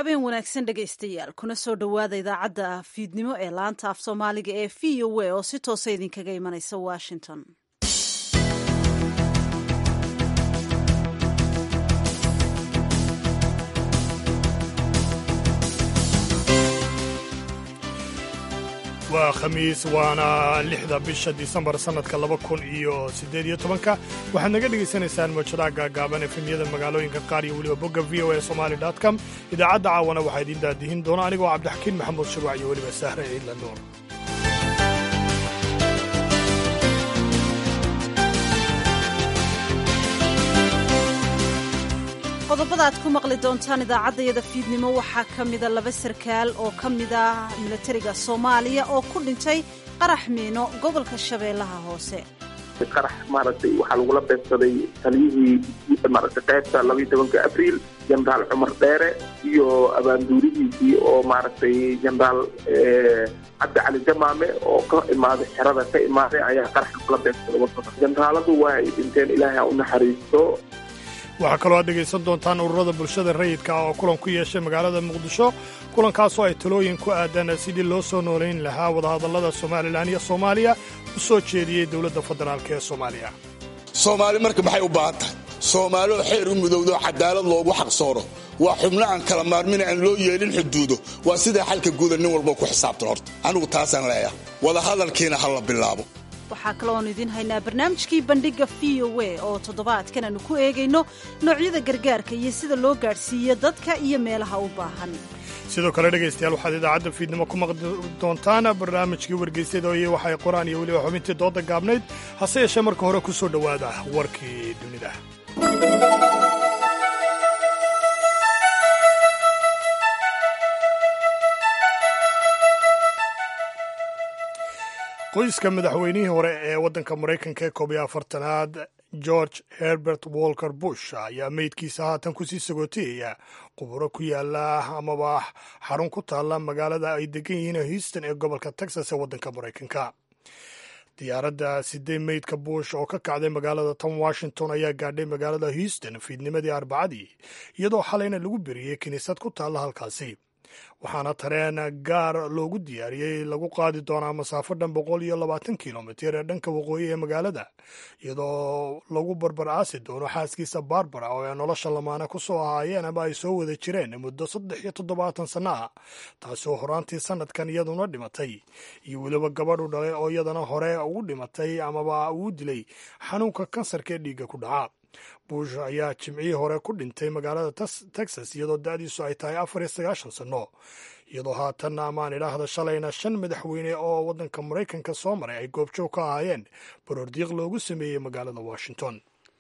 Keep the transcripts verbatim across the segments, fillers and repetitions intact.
habeen wanaagsan dhegaystayaal kuna soo dhowaada idaacadda fiidnimo ee laanta af soomaaliga ee v o a oo si toosa idinkaga imanaysa washington. waa khamiis waana lixda bisha disembar sannadka laba kun iyo siddeed iyo tobanka waxaad naga dhegaysanaysaan mawjadaha gaagaaban efemyada magaalooyinka qaar iyo weliba bogga v o a somali dot com idaacadda caawana waxaa idiin daadihin doona anigoo cabdixakiin maxamuud shuruuc iyo weliba sahre ciidla nuur. qodobada aad ku maqli doontaan idaacaddayada fiidnimo waxaa ka mida laba sarkaal oo ka mid ah milatariga soomaaliya oo ku dhintay qarax miino gobolka shabeellaha hoose. qarax maaragtay waxaa lagula beegsaday taliyihii maaragtay qaybta labaiyo tobanka abriil jenaraal cumar dheere iyo abaanduurihiisii oo maaragtay jenaraal cabdi cali jamaame oo ka imaaday xerada ka imaaday ayaa qarax lagula beegsaday wadada. jenaraaladu waa ay dhinteen, ilaahay ha u naxariisto. waxaa kaloo aad dhegaysan doontaan ururada bulshada rayidka ah oo kulan ku yeeshay magaalada muqdisho kulankaasoo ay talooyin ku aadan sidii loo soo noolayn lahaa wadahadallada somalilan iyo soomaaliya u soo jeediyey dowladda federaalk ee soomaaliya. soomaali marka maxay u baahan tahay? soomaaloo xeer u mudowdo cadaalad loogu xaqsooro waa xubno aan kala maarmina aan loo yeelin xuduudo waa sidaa xalka guuda nin walba ku xisaabtan. horta anigu taasaan leeyahay, wadahadalkiina ha la bilaabo. waxaa kaloo aanu idiin haynaa barnaamijkii bandhigga v o a oo toddobaadkan aanu ku eegayno noocyada gargaarka iyo sida loo gaadhsiiyo dadka iyo meelaha u baahan. sidoo kale dhegaystayaal waxaad idaacadda fiidnimo ku maqli doontaan barnaamijkii wargeysyada iyo waxay qoraan iyo weliba xubintii dooda gaabnayd. hase yeeshee marka hore ku soo dhowaada warkii dunida. qoyska madaxweynihii hore ee waddanka maraykanka ee koob iyo afartanaad george herbert walker bush ayaa meydkiisa haatan kusii sagootiyaya quburo ku yaala amaba xarun ku taalla magaalada ay degan yihiin houston ee gobolka texas ee waddanka maraykanka. diyaaradda sidee meydka bush oo ka kacday magaalada tan washington ayaa gaadhay magaalada houston fiidnimadii arbacadii iyadoo xalayna lagu beriyey kiniisad ku taalla halkaasi. waxaana tareen gaar loogu diyaariyey lagu qaadi doonaa masaafo dhan boqol iyo labaatan kilomitir ee dhanka waqooyi ee magaalada, iyadoo lagu barbar aasi doono xaaskiisa barbara oo ay nolosha lamaane ku soo ahaayeen ama ay soo wada jireen muddo saddex iyo toddobaatan sanno ah, taasi oo horaantii sannadkan iyaduna dhimatay, iyo weliba gabadhu dhalay oo iyadana hore ugu dhimatay amaba uu dilay xanuunka kansarka ee dhiigga ku dhaca. bush ayaa jimcihii hore ku dhintay magaalada texas iyadoo da'diisu ay tahay afar iyo sagaashan sanno, iyadoo haatanna amaan idhaahda shalayna shan madaxweyne oo waddanka maraykanka soo maray ay goobjoog ka ahaayeen baroordiiq loogu sameeyey magaalada washington.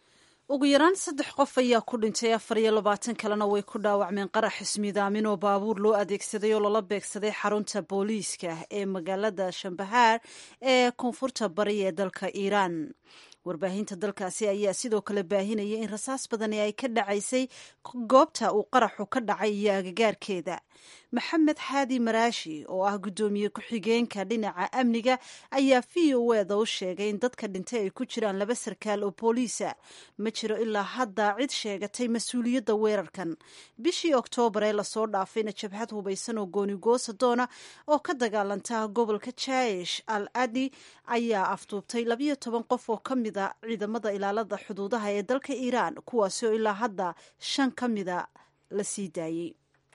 ugu yaraan saddex qof ayaa ku dhintay, afar iyo labaatan kalena way ku dhaawacmeen qarax ismiidaamin oo baabuur loo adeegsaday oo lala beegsaday xarunta booliiska ee magaalada shambahaar ee koonfurta bari ee dalka iiraan. warbaahinta dalkaasi ayaa sidoo kale baahinaya in rasaas badani ay ka dhacaysay goobta uu qaraxu ka dhacay iyo agagaarkeeda. maxamed xaadi maraashi oo ah guddoomiye ku-xigeenka dhinaca amniga ayaa v o eda u sheegay in dadka dhintay ay ku jiraan laba sarkaal oo booliisa. ma jiro ilaa hadda cid sheegatay mas-uuliyadda weerarkan. bishii oktoobar ee lasoo dhaafayna jabhad hubaysan oo goonigoosa doona oo ka dagaalanta gobolka jaish al adi ayaa afduubtay labayo toban qof oo ka mid a ciidamada ilaalada xuduudaha ee dalka iiraan, kuwaasi oo ilaa hadda shan ka mida la sii daayey.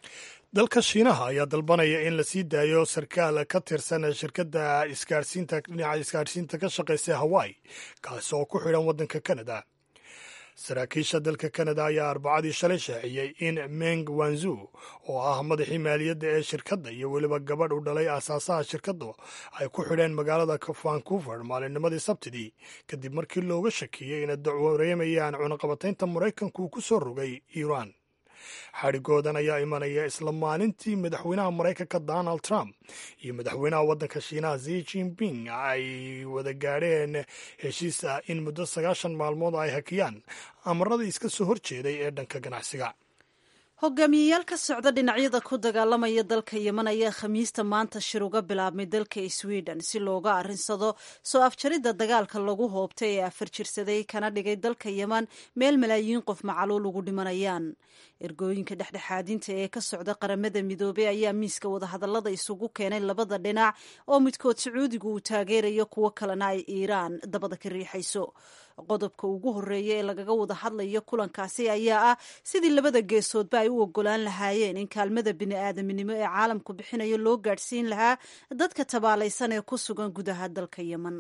dalka shiinaha ayaa dalbanaya in la sii daayo sarkaal ka tirsan shirkadda isgaarsiinta dhinaca isgaarsiinta ka shaqaysa hawaii, kaasi oo ku xidhan waddanka kanada. saraakiisha dalka kanada ayaa arbacadii shalay shaaciyey in meng wanzu oo ah madaxii maaliyadda ee shirkadda iyo weliba gabadh u dhalay aasaasaha shirkaddu ay ku xidheen magaalada vancouver maalinnimadii sabtidii kadib markii looga shakiyey inay dacwareemayaan cunaqabataynta maraykanku ku soo rogay iiraan. xadhigoodan ayaa imanaya isla maalintii madaxweynaha maraykanka donald trump iyo madaxweynaha waddanka shiinaha zi jinping ay wada gaadheen heshiis ah in muddo sagaashan maalmood ay hakiyaan amarada iska soo horjeeday ee dhanka ganacsiga. hogaamiyeyaal ka socda dhinacyada ku dagaalamaya dalka yeman ayaa khamiista maanta shir uga bilaabmay dalka sweden si looga arrinsado soo afjaridda dagaalka lagu hoobtay ee afar jirsaday kana dhigay dalka yeman meel malaayiin qof macaluul ugu dhimanayaan. ergooyinka dhexdhexaadinta ee ka socda qaramada midoobey ayaa miiska wadahadallada isugu keenay labada dhinac oo midkood sacuudigu uu taageerayo kuwo kalena ay iiraan dabada ka riixayso. qodobka ugu horeeya ee lagaga wada hadlayo kulankaasi ayaa ah sidii labada geesoodba ay u ogolaan lahaayeen in kaalmada bini-aadaminimo ee caalamku bixinayo loo gaadhsiin lahaa dadka tabaalaysan ee ku sugan gudaha dalka yemen.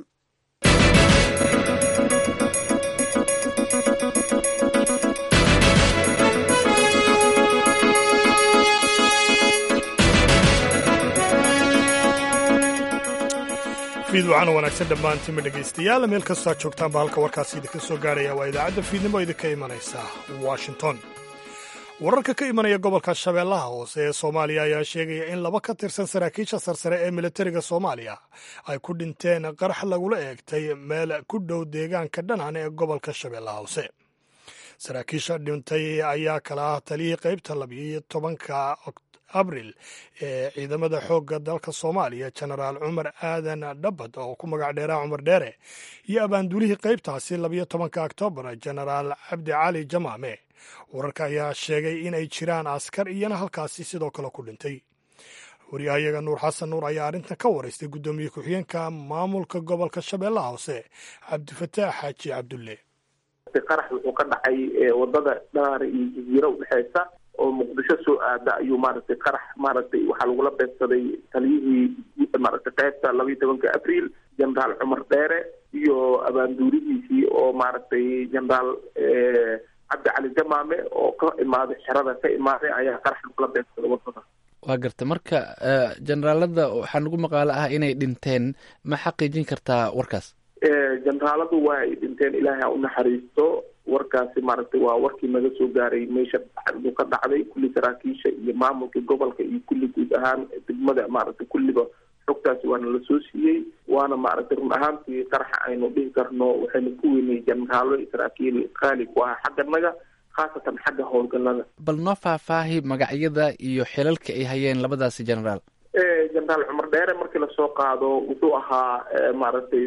fiidwacan wanaagsan dhammaantiinma dhegaystayaal meel kastaa joogtaanba halka warkaasi idinka soo gaaraya waa idaacadda fiidnimo idinka imanaysa washington. wararka ka imanaya gobolka shabeellaha hoose ee soomaaliya ayaa sheegaya in laba ka tirsan saraakiisha sarsare ee militariga soomaaliya ay ku dhinteen qarax lagula eegtay meel ku dhow deegaanka dhanaan ee gobolka shabeellaha hoose. saraakiisha dhintay ayaa kala ah taliyii qaybta labiyo tobanka abril ee ciidamada xoogga dalka soomaaliya jenaraal cumar aadan dhabad oo ku magac dheeraa cumar dheere iyo abaanduulihii qaybtaasi labiyo tobanka oktoobar jenaraal cabdi cali jamaame. wararka ayaa sheegay in ay jiraan askar iyana halkaasi sidoo kale ku dhintay. wariyahayaga nuur xasan nuur ayaa arrintan ka waraystay guddoomiye ku-xigeenka maamulka gobolka shabeellaha hoose cabdifataax xaaji cabdulle. qarax wuxuu ka dhacay wadada dhanaare iyo jaziiro udhexeysa oo muqdisho soo aada ayuu maaragtay qarax maaragtay waxaa lagula beegsaday taliyihii maaragtay qaybta labiyo tobanka abriil jenaraal cumar dheere iyo abaanduurihiisii oo maaragtay jenaraal cabdi cali jamaame oo ka imaaday xerada ka imaaday ayaa qarax lagula beegsaday wadada. waa garta marka generaalada waxaa nagu maqaalo ah inay dhinteen, ma xaqiijin kartaa warkaas? jenaraaladu waa ay dhinteen, ilaahay ha u naxariisto. warkaasi maaragtay waa warkii naga soo gaaray meesha uu ka dhacday. kulli saraakiisha iyo maamulka gobolka iyo kulli guud ahaan degmada maaragtay kulliba xogtaasi waana la soo siiyey, waana maaragtay run ahaantii qaraxa aynu dhihi karno waxaynu ku weynay jenaraalo saraakiil qaali ku ah xagga naga, khaasatan xagga howlgalada. bal noo faahfaahi magacyada iyo xilalka ay hayeen labadaasi jenaraal. jenaraal cumar dheere markii lasoo qaado wuxuu ahaa maaragtay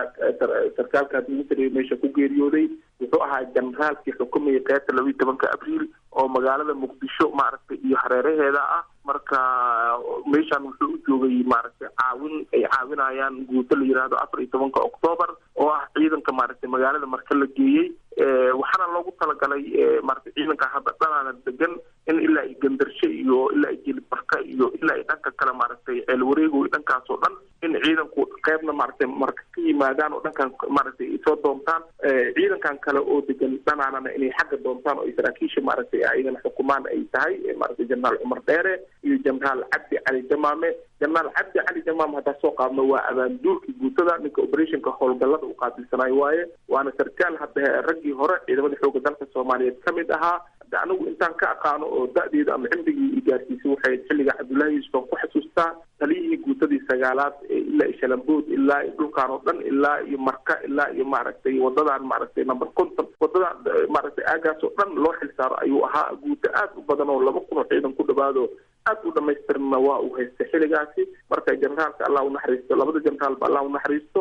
sarkaalka military meesha ku geeriyooday. wuxuu ahaa jenaraalkii xukumayay qaybta labiyo tobanka abriil oo magaalada muqdisho maaragtay iyo hareeraheeda ah. marka meeshaan wuxuu u joogay maaragtay caawin ay caawinayaan guuto la yidhaahdo afar iyo tobanka oktoobar oo ah ciidanka maaragtay magaalada marka la geeyey. waxaana loogu talagalay maaragtay ciidanka hadda dhanaana degan in ilaa ay gandarsho iyo ilaa ay jelibarka iyo ilaa ay dhanka kale maaragtay ceel wareego iyo dhankaas oo dhan in ciidanku qaybna maaragtay marka ka yimaadaan oo dhankan maaragtay ay soo doontaan, ciidankan kale oo degan dhanaanana inay xagga doontaan oo ay saraakiisha maaragtay ayagana xukumaan ay tahay maaragtay jenaraal cumar dheere iyo jenaraal cabdi cali jamaame. jenaraal cabdi cali jamaame haddaa soo qaadno waa abaanduulkii guutada, ninka operationka howlgallada u qaabilsanayo waaye, waana sarkaal hadda raggii hore ciidamada xooga dalka soomaaliyeed ka mid ahaa. hadda anigu intaan ka aqaano oo da-deeda ama cimrigii i gaarsiisay waxay xilliga cabdullaahi yuusuf ku xasuustaa taliyihii guutadii sagaalaad ilaa iyo shalambood ilaa iyo dhulkaan oo dhan ilaa iyo marka ilaa iyo maaragtay wadadan maaragtay number conton wadadan maaragtay aagaas oo dhan loo xilsaaro ayuu ahaa. guuto aad u badan oo laba kun oo ciidan ku dhawaado aad u dhamaystirna waa uu haystay xilligaasi. marka jenaraalka allah u naxariisto, labada jenaraalba allah u naxariisto,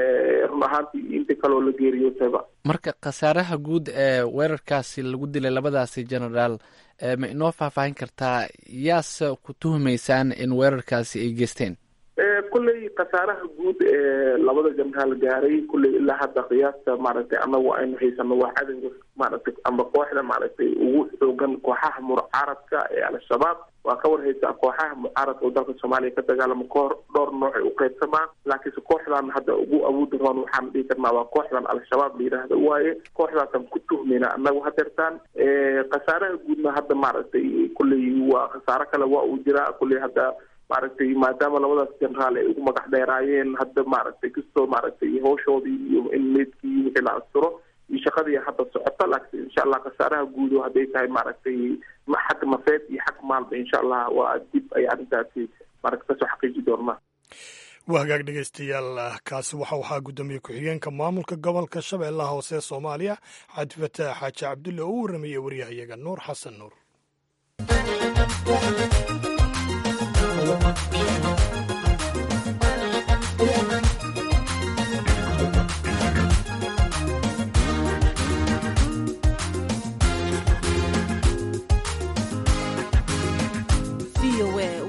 run ahaantii inta kaloo la geeriyootaba. marka khasaaraha guud ee weerarkaasi lagu dilay labadaasi jenaraal ma inoo faahfaahin kartaa? yaase ku tuhumaysaan in weerarkaasi ay geysteen? kulley khasaaraha guud ee labada jenaraal gaaray kulley ilaa hadda qiyaasta maaragtay anagu aynu haysano waa cadowga maaragtay ama kooxda maaragtay ugu xoogan kooxaha mucaaradka ee al-shabaab. waa ka warhaysaa kooxaha mucaaradka oo dalka soomaaliya ka dagaalama kahor dhowr nooc ay u qaybsamaan, laakiinse kooxdan hadda ugu awoodi roon waxaan dhihi karnaa waa kooxdan al-shabaab la yidhaahdo waaye. kooxdaasaan ku tuhmayna anagu hadeertaan. khasaaraha guudna hadda maaragtay kulley waa khasaaro kale waa uu jiraa. kulley hadda maaragtay maadaama labadaas jenaraal ay ugu magac dheeraayeen hadda maaragtay kastoo maaragtay hawshoodii iyo in meydkii wixii la asturo iyo shaqadii hadda socota, laakiin insha allah khasaaraha guud oo hadday tahay maaragtay xag mafeed iyo xag maalba insha allah waa dib ay arrintaasi maaragtay kasoo xaqiiji doonaa. waa hagaag dhegaystayaal, kaasi waxau ahaa guddoomiye ku-xigeenka maamulka gobolka shabeellaha hoose ee soomaaliya cabdifataax xaaji cabdulle oo u warramayey waryahayaga nuur xasan nuur.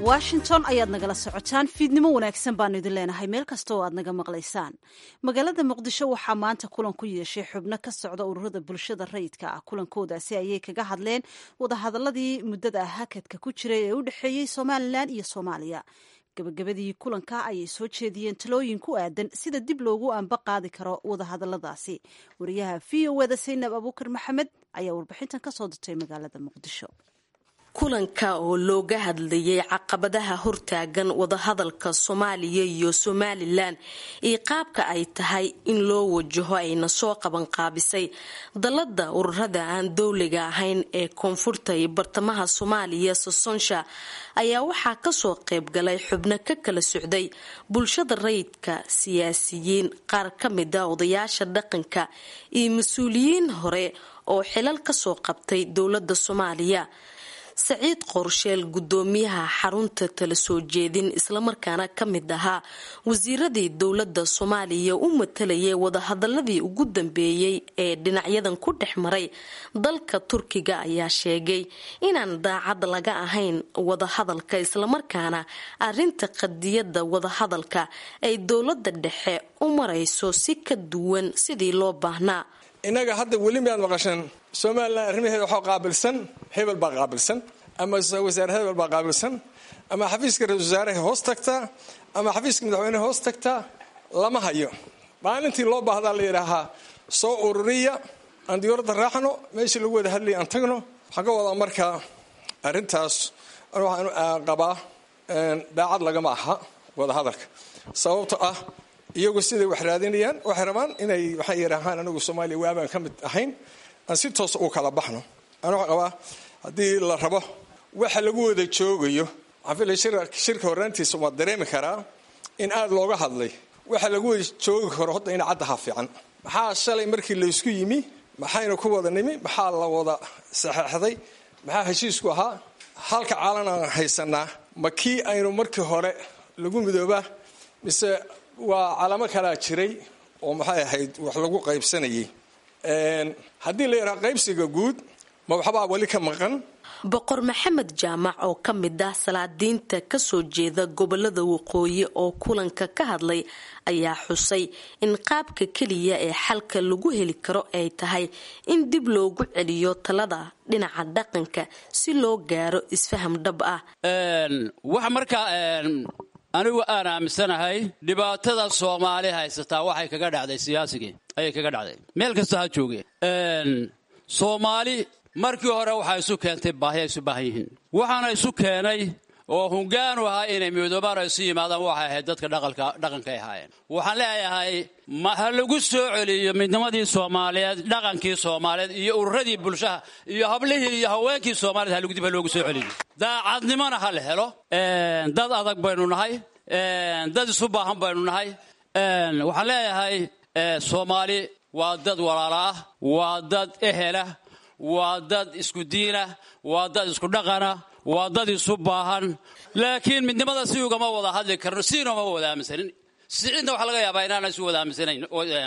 washington ayaad nagala socotaan fiidnimo wanaagsan baanu idin leenahay meel kasta oo aad naga maqlaysaan magaalada muqdisho waxaa maanta kulan ku yeeshay xubno ka socda ururada bulshada rayidka ah kulankoodaasi ayay kaga hadleen wadahadaladii muddada hakadka ku jiray ee u dhexeeyey somalilan iyo soomaaliya gabagabadii kulanka ayay soo jeediyeen talooyin ku aadan sida dib loogu anba qaadi karo wadahadaladaasi wariyaha v o eda saynab abuukar maxamed ayaa warbixintan kasoo dirtay magaalada muqdisho kulanka oo looga hadlayay caqabadaha hortaagan wadahadalka Soomaaliya iyo Somaliland iyo qaabka ay tahay in loo wajaho ayna soo qaban qaabisay dalada ururada aan dawliga ahayn ee koonfurta iyo bartamaha Soomaaliya Sonsha ayaa waxaa ka soo qayb galay xubno ka kala socday bulshada rayidka siyaasiyiin qaar ka mid ah odayaasha dhaqanka iyo mas'uuliyiin hore oo xilal ka soo qabtay dawladda Soomaaliya saciid qorsheel gudoomiyaha xarunta tala soo jeedin isla markaana ka mid ahaa wasiiradii dawladda Soomaaliya u matalayay wadahadaladii ugu dambeeyay ee dhinacyadan ku dhexmaray dalka Turkiga ayaa sheegay inaan daacad laga ahayn wadahadalka isla markaana arinta qadiyada wadahadalka ay dawladda dhexe u marayso si ka duwan sidii loo baahnaa inaga hadda weli ma maqashan Soomaaliland arrimaheeda waxa qaabilsan hebel baa qaabilsan ama wasaaradda hebel baa qaabilsan ama xafiiska ra'iisul wasaaraha hoos tagta ama xafiiska madaxweynaha hoos tagta lama hayo maalintii loo baahdaa la yiraahaa soo ururiya aan diyaarada raacno meeshii lagu wada hadlay aan tagno waxa wada markaa arintaas waxaan qabaa daacad lagama aha wada hadalka sababtoo ah iyagu sidii wax raadinayaan waxay rabaan inay waxay yiraahaan anagu Soomaaliya waabaan ka mid ahayn aan si toos u kala baxno ana waxa qabaa hadii la rabo waxa lagu wada joogayo afilay shirka horaantiisa waa dareemi karaa in aad looga hadlay waxa lagu wada joogi karo hadda in caddaha fiican maxaa shalay markii la isku yimi maxayna ku wada nimi maxaa la wada saxaxday maxaa heshiisku ahaa halka caalan aan haysanaa makii aynu markii hore lagu midooba mise waa calaamad kala jiray oo maxay ahayd wax lagu qaybsanayay een hadii la yiraahdo qaybsiga guud ma waxba wali ka maqan boqor maxamed jaamac oo ka mid ah salaadiinta ka soo jeeda gobolada waqooyi oo kulanka ka hadlay ayaa xusay in qaabka kaliya ee xalka lagu heli karo ay tahay in dib loogu celiyo talada dhinaca dhaqanka si loo gaaro isfaham dhab ah een wax marka een anigu aan aaminsanahay dhibaatada Soomaali haysata waxay kaga dhacday siyaasiga ay kaga dhacday meel kasta ha jooge een Soomaali markii hore waxa isu keentay baahi isu baahiin waxaana isu keenay oo hoggaan u ahaa inay midoobaan ay sii yimaadaan waxa ahayd dadka dhaqanka dhaqanka ay ahaayeen waxaan leeyahay ma lagu soo celiyo midnimadii Soomaaliyeed dhaqankii Soomaaliyeed iyo ururadii bulshada iyo hablihii iyo haweenkii Soomaaliyeed lagu dib loogu soo celiyo daacadnimana hal helo een dad adag baynu nahay een dad isu baahan baynu nahay een waxaan leeyahay Soomaali waa dad walaalo ah waa dad ehela waa dad isku diina waa dad isku dhaqana waa dad isu baahan laakiin midnimada si ugama wada hadli karno siina ma wada aaminsanin sidoo waxa laga yaabaa inaan isu wada aaminsanayn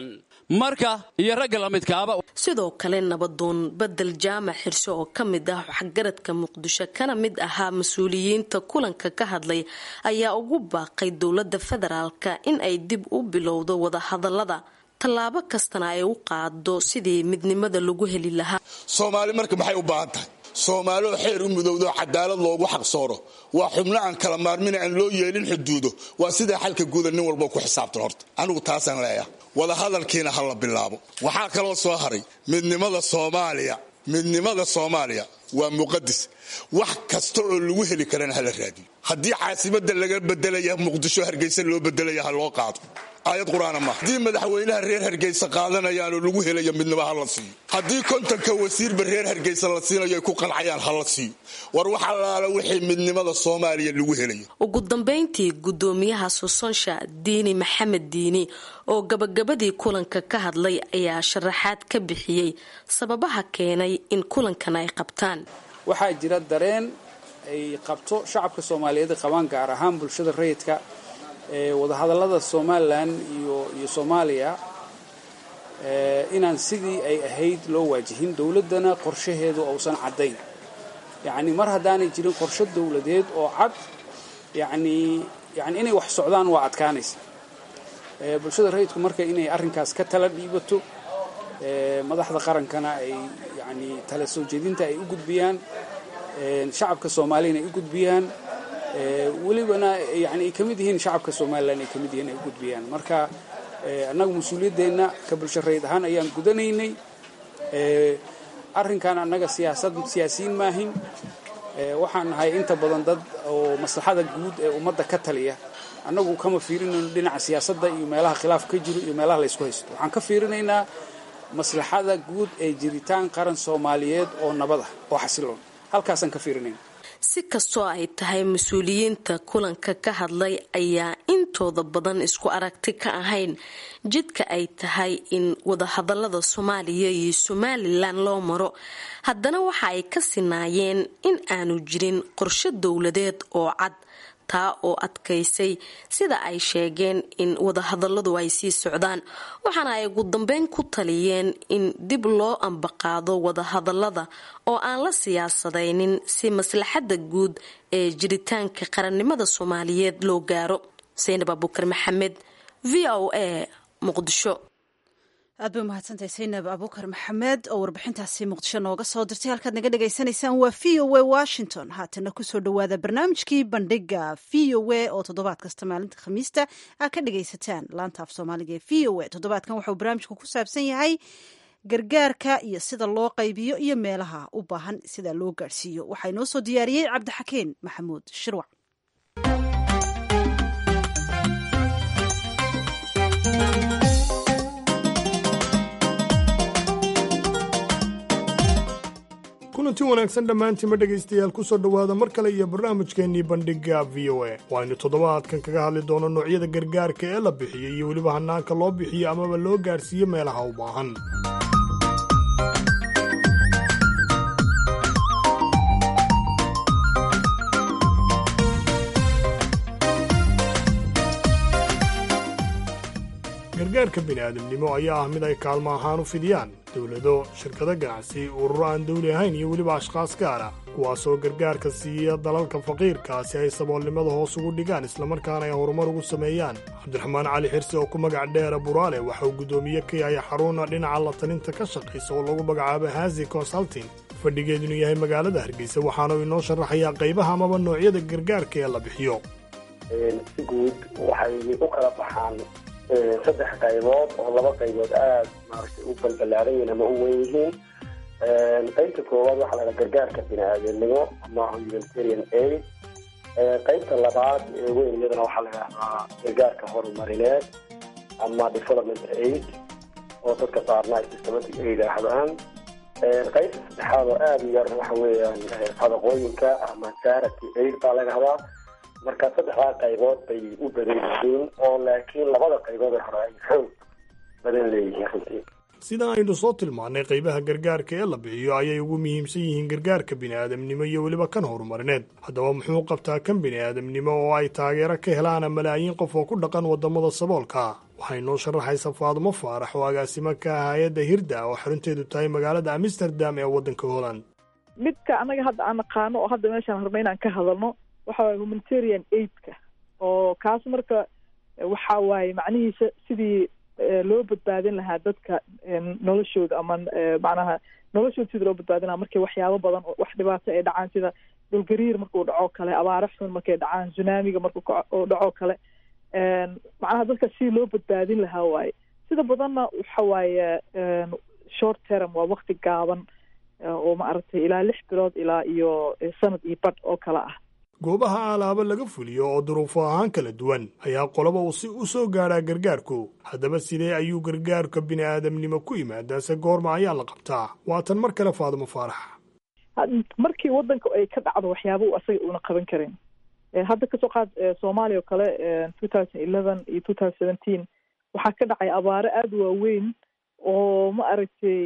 marka iyo rag la midkaaba sidoo kale nabadoon bedel jaamac xirso oo ka mid ah waxgaradka Muqdisho kana mid ahaa mas'uuliyiinta kulanka ka hadlay ayaa ugu baaqay dawladda federaalka in ay dib u bilowdo wada hadalada talaabo kastana ay u qaado sidii midnimada lagu heli lahaa Soomaali marka maxay u baahan tahay Soomaalidu xeer u midowdo cadaalad loogu xaqsooro waa xubno aan kala maarmin aan loo yeelin xuduudo waa sida xalka guud nin walba ku xisaabtan horta anigu taasaan leeyahay wada hadalkiina hal la bilaabo waxa kale oo soo haray midnimada Soomaaliya midnimada Soomaaliya waa muqaddis wax kasta oo lagu heli karana hal raadiyo hadii caasimada laga bedelayo Muqdisho Hargeysa loo bedelayo hal loo qaado ayad quraana ma hadii madaxweynaha reer Hargeysa qaadanayaan oo lagu helayo midnimo hal la siiyo hadii kontonka wasiir reer Hargeysa la siinayo ku qancayaan hal la siiyo war waxa la wixii midnimada Soomaaliya lagu helayo ugu dambeyntii gudoomiyaha Sonsha Diini Maxamed Diini oo gabagabadii kulanka ka hadlay ayaa sharaxaad ka bixiyay sababaha keenay in kulankan ay qabtaan waxaa jira dareen ay qabto shacabka Soomaaliyeed qabaan gaar ahaan bulshada rayidka ee wada hadallada Somaliland iyo iyo Soomaaliya ee inaan sidii ay ahayd loo waajihin dawladana qorshaheedu uusan cadeyn yaani mar hadaanay jirin qorshe dawladeed oo cad yacni yacni inay wax socdaan waa adkaanaysa bulshada rayidku marka inay arrinkaas ka tala dhiibato madaxda qarankana ay yacni tala soo jeedinta ay u gudbiyaan shacabka soomaaliyana ay u gudbiyaan welibana yani ay ka mid yihiin shacabka somalilan ay ka mid yihiin ay u gudbiyaan marka annaga mas-uuliyadeenna ka bulsho rayid ahaan ayaan gudanaynay arrinkan annaga siyaasad siyaasiyiin maahin waxaan nahay inta badan dad oo maslaxada guud ee ummadda ka taliya annagu kama fiirinayno dhinaca siyaasadda iyo meelaha khilaaf ka jiro iyo meelaha laysku haysto waxaan ka fiirinaynaa maslaxada guud ee jiritaan qaran soomaaliyeed oo nabad ah oo xasiloon halkaasaan ka fiirinayna si kastoo ay tahay mas-uuliyiinta kulanka ka hadlay ayaa intooda badan isku aragti ka ahayn jidka ay tahay in wadahadalada soomaaliya iyo somalilan loo maro haddana waxa ay ka sinaayeen in aanu jirin qorshe dowladeed oo cad taa oo adkaysay sida ay sheegeen in wadahadaladu ay sii socdaan waxaana ay ugu dambeyn ku taliyeen in dib loo ambaqaado wadahadalada oo aan la siyaasadaynin si maslaxada guud ee jiritaanka qarannimada soomaaliyeed loo gaaro Saynab Abuukar Maxamed V O A Muqdisho aad bay umahadsantahay Saynab Abuukar Maxamed oo warbixintaasi Muqdisho nooga soo dirtay halkaad naga dhagaysanaysaan waa V O A Washington haatana kusoo dhawaada barnaamijkii bandhiga V O A oo toddobaad kasta maalinta khamiista aad ka dhagaysataan laanta af soomaaliga ee V O A toddobaadkan wuxuu barnaamijku ku saabsan yahay gargaarka iyo sida loo qaybiyo iyo meelaha u baahan sida loo gaarsiiyo waxaa inoo soo diyaariyey Cabdixakeen Maxamuud Shirwac kulanti wanaagsan dhammaantiinma dhegaystayaal ku soo dhowaada mar kale iyo barnaamijkeennii bandhigga v o a waaynu toddobaadkan kaga hadli doono noocyada gargaarka ee la bixiyo iyo weliba hannaanka loo bixiyo amaba loo gaadhsiiyo meelaha u baahan gargaarka bini'aadamnimo ayaa ah mid ay kaalmo ahaan u fidiyaan dowlado shirkado ganacsi ururo aan dawli ahayn iyo weliba ashkhaas gaara kuwaasoo gargaarka siiya dalalka faqiirka si ay saboolnimada hoos ugu dhigaan islamarkaana ay horumar ugu sameeyaan cabdiraxmaan cali xirsi oo ku magac dheera buraale waxa uu guddoomiye ka yahay xaruna dhinaca la talinta ka shaqaysa oo lagu magacaabo haasi consulting fadhigeedunu yahay magaalada hargeysa waxaana uu inoo sharaxayaa qaybaha amaba noocyada gargaarka ee la bixiyo si guud waxay u kala baxaan saddex qaybood oo laba qaybood aada maaragtay u balbalaaran yihiin ama u weyn yihiin qaybta koowaad waxaa lahaa gargaarka bini-aadamnimo ama humanitarian aid qaybta labaad ee weyn iyadana waxaa la yidhahdaa gargaarka horumarineed ama development aid oo dadka qaarna ay systematic aid yidhaahdaan qaybta saddexaad oo aada u yar waxa weeyaan sadaqooyinka ama charity aid baa la yidhahdaa marka saddexdaa qaybood bay u badan yihiin oo laakiin labada qaybood ee hore ay xoog badan leeyihiin runtii sida aynu soo tilmaannay qaybaha gargaarka ee la bixiyo ayay ugu muhiimsan yihiin gargaarka bini'aadamnimo iyo weliba kan horumarineed haddaba muxuu qabtaa kan bini'aadamnimo oo ay taageero ka helaana malaayiin qof oo ku dhaqan waddamada saboolka waxay noo sharaxaysa Faadumo Faarax oo agaasimo ka ah hay'adda Hirda oo xarunteedu tahay magaalada Amsterdam ee waddanka Holland midka anaga hadda aan naqaano oo hadda meeshaan hormay inaan ka hadalno waxa waaye humanitarian aidka oo kaas marka waxa waaye macnihiisa sidii loo badbaadin lahaa dadka noloshooda ama macnaha noloshooda sidii loo badbaadin lahaa markii waxyaabo badan oo wax dhibaato ay dhacaan sida dhulgariir markuu dhaco kale abaaro xun markay dhacaan tsunamiga markuu dhaco kale macnaha dadka sidii loo badbaadin lahaa waaye sida badanna waxa waaye short term waa waqti gaaban oo maaragtay ilaa lix bilood ilaa iyo sanad iyo badh oo kale ah goobaha alaabo laga fuliyo oo duruufo ahaan kala duwan ayaa qoloba uu si u soo gaadhaa gargaarku haddaba sidee ayuu gargaarka bini'aadamnimo ku yimaadaa se goorma ayaa la qabtaa waatan mar kale Faadumo Faarax markii waddanka ay ka dhacdo waxyaabo uu asaga una qaban karin hadda kasoo qaad Soomaaliya oo kale two thousand eleven iyo two thousand seventeen waxaa ka dhacay abaaro aada waaweyn oo ma aragtay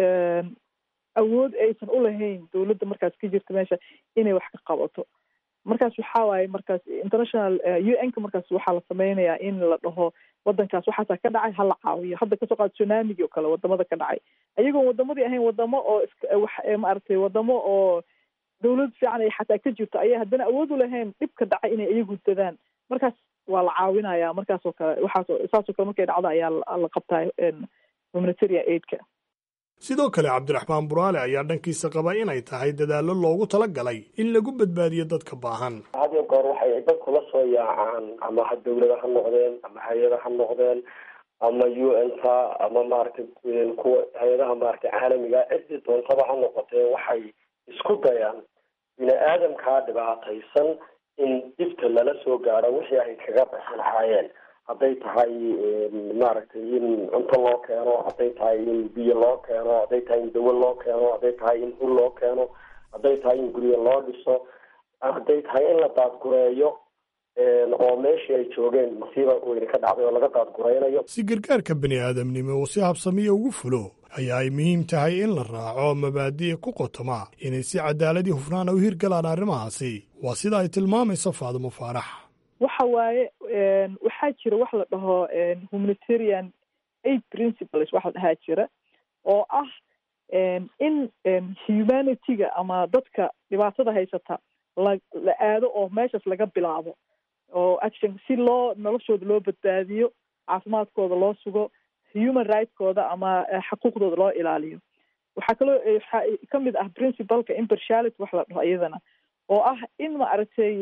awood aysan u lahayn dowladda markaas ka jirta meesha inay wax ka qabato markaas waxaa waaye markaas international U N-ka markaas waxaa la sameynayaa in la dhaho waddankaas waxaasaa ka dhacay hala caawiyo hadda kasoo qaad tsunamigi oo kale wadamada ka dhacay ayagoon wadamadii ahayn wadamo oo wax maaragtay wadamo oo dawlad fiican ay xataa ka jirto ayay haddana awood u lahayn dhibka dhacay inay iyagu dadaan markaas waa la caawinaya markaasoo kale waxaas saasoo kale markay dhacdo ayaa la qabtaa humanitarian aidka sidoo kale cabdiraxmaan buraale ayaa dhankiisa qaba inay tahay dadaallo loogu talagalay in lagu badbaadiyo dadka baahan had iyo goor waxay dadku la soo yaacaan ama ha dawlada ha noqdeen ama hay-ada ha noqdeen ama u n ta ama maaragtay kuwa hay-adaha maaragtay caalamiga cidii doontaba ha noqotee waxay isku dayaan bini aadamkaa dhibaataysan in dibta lala soo gaadho wixii ay kaga baxsan lahaayeen hadday tahay maaragtay in cunto loo keeno hadday tahay in biyo loo keeno hadday tahay in dawo loo keeno hadday tahay in hul loo keeno hadday tahay in guryo loo dhiso hadday tahay in la daadgureeyo oo meeshii ay joogeen masiiba weyne ka dhacday oo laga daadguraynayo si gargaarka bani aadamnimo uu si habsamiya ugu fulo ayaa ay muhiim tahay in la raaco mabaadi'a ku qotoma inay si cadaaladii hufnaana u hirgalaan arrimahaasi waa sida ay tilmaamayso Faadumo Faarax waxa waaye waxaa jira wax la dhaho humanitarian aid principles waxa la dhahaa jira oo ah in humanityga ama dadka dhibaatada haysata la la aado oo meeshaas laga bilaabo oo action si loo noloshooda loo badbaadiyo caafimaadkooda loo sugo human rightskooda ama xuquuqdooda loo ilaaliyo waxaa kaloo waxaa ka mid ah principalka impartiality wax la dhaho iyadana oo ah in maaragtay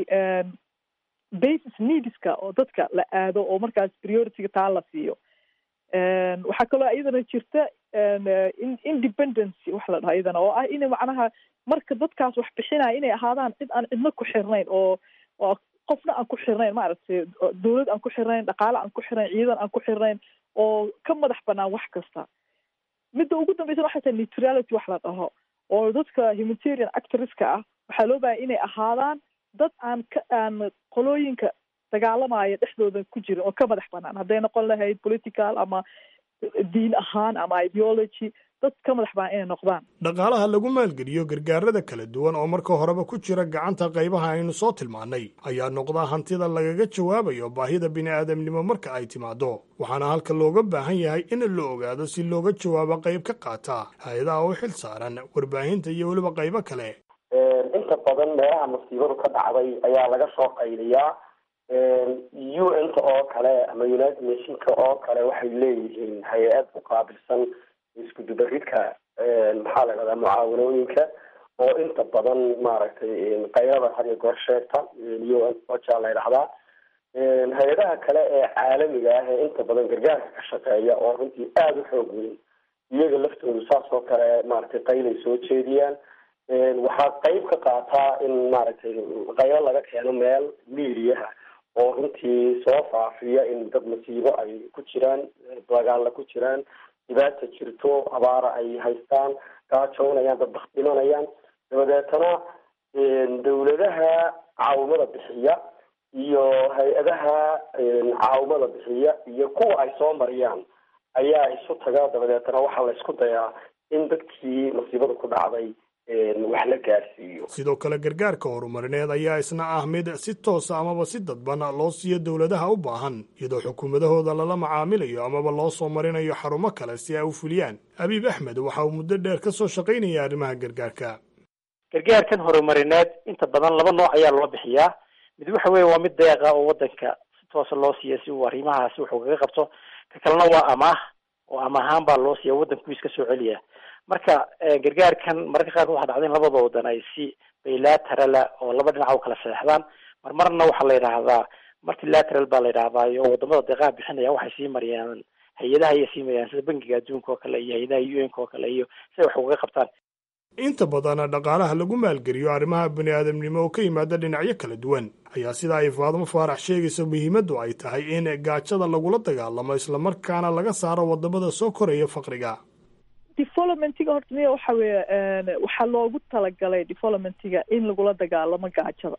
basis needska oo dadka la aado oo markaas priorityga taa la siiyo waxaa kaloo iyadana jirta independency wax la dhaho iyadana oo ah in macnaha marka dadkaas wax bixinaya inay ahaadaan cid aan cidna ku xirnayn oo oo qofna aan ku xirnayn maaragtay dawlad aan ku xirnayn dhaqaale aan ku xirnayn ciidan aan ku xirnayn oo ka madax banaan wax kasta midda ugu dambaysa waxay tahay neutrality wax la dhaho oo dadka humanitarian actorska ah waxaa loo baahay inay ahaadaan dad aan ka aan qolooyinka dagaalamaya dhexdooda ku jirin oo ka madax banaan hadday noqon lahayd political ama diin ahaan ama ideology dad ka madax banaan inay noqdaan dhaqaalaha lagu maalgeliyo gargaarada kala duwan oo marka horeba ku jira gacanta qaybaha aynu soo tilmaannay ayaa noqda hantida lagaga jawaabayo baahida bini'aadamnimo marka ay timaado waxaana halka looga baahan yahay in la ogaado si looga jawaabo qayb ka qaata hay-adaha u xil saaran warbaahinta iyo weliba qaybo kale inta badan meelaha masiibadu ka dhacday ayaa laga soo qayliyaa u n ta oo kale ama united nationka oo kale waxay leeyihiin hay-ad u qaabilsan isku dubaridka maxaa la dhahdaa mucaawanooyinka oo inta badan maaragtay qayrada had iyo goor sheegta u n oja la ydhahdaa hay-adaha kale ee caalamiga ah ee inta badan gargaarka ka shaqeeya oo runtii aada u xoog weyn iyaga laftoodu saas oo kale maaragtay qaylay soo jeediyaan waxaa qayb ka qaataa in maaragtay qaylo laga keeno meel miiriyaha oo runtii soo faafiya in dad masiibo ay ku jiraan dagaalla ku jiraan dhibaata jirto abaara ay haystaan gaajoonayaan dad bak dhimanayaan dabadeetana dawladaha caawimada bixiya iyo hay-adaha caawimada bixiya iyo kuwa ay soo mariyaan ayaa isu taga dabadeetana waxaa la isku dayaa in dadkii masiibada ku dhacday wax la gaarsiiyo sidoo kale gargaarka horumarineed ayaa isna ah mid si toosa amaba si dadban loo siiyo dowladaha u baahan iyadoo xukuumadahooda lala macaamilayo amaba loo soo marinayo xarumo kale si ay u fuliyaan abiib axmed waxa uu muddo dheer ka soo shaqaynaya arrimaha gargaarka gargaarkan horumarineed inta badan laba nooc ayaa loo bixiyaa mid waxa weeye waa mid deeqa oo wadanka si toosa loo siiya si uu arrimahaasi wuxuu kaga qabto ka kalena waa amaah oo amaah ahaan baa loo siiya waddankuis ka soo celiya marka gargaarkan mararka qaarkood waxaa dhacda in labada wadan ay si bilaterala oo laba dhinac u kala saxeexdaan marmarna waxaa la yidhaahdaa multilateral baa la yidhahdaa iyo wadamada deeqaha bixinaya waxay sii mariyaan hay-adaha ayay sii mariyaan sida bangiga adduunka oo kale iyo hay-adaha u n ka oo kale iyo si ay wax uga qabtaan inta badan dhaqaalaha lagu maalgeliyo arrimaha bani'aadamnimo oo ka yimaada dhinacyo kala duwan ayaa sida ay Faadumo Faarax sheegayso muhiimaddu ay tahay in gaajada lagula dagaalamo islamarkaana laga saaro wadamada soo koraya faqriga developmentiga horta miya waxa weeye waxaa loogu talagalay developmentiga in lagula dagaalamo gaajada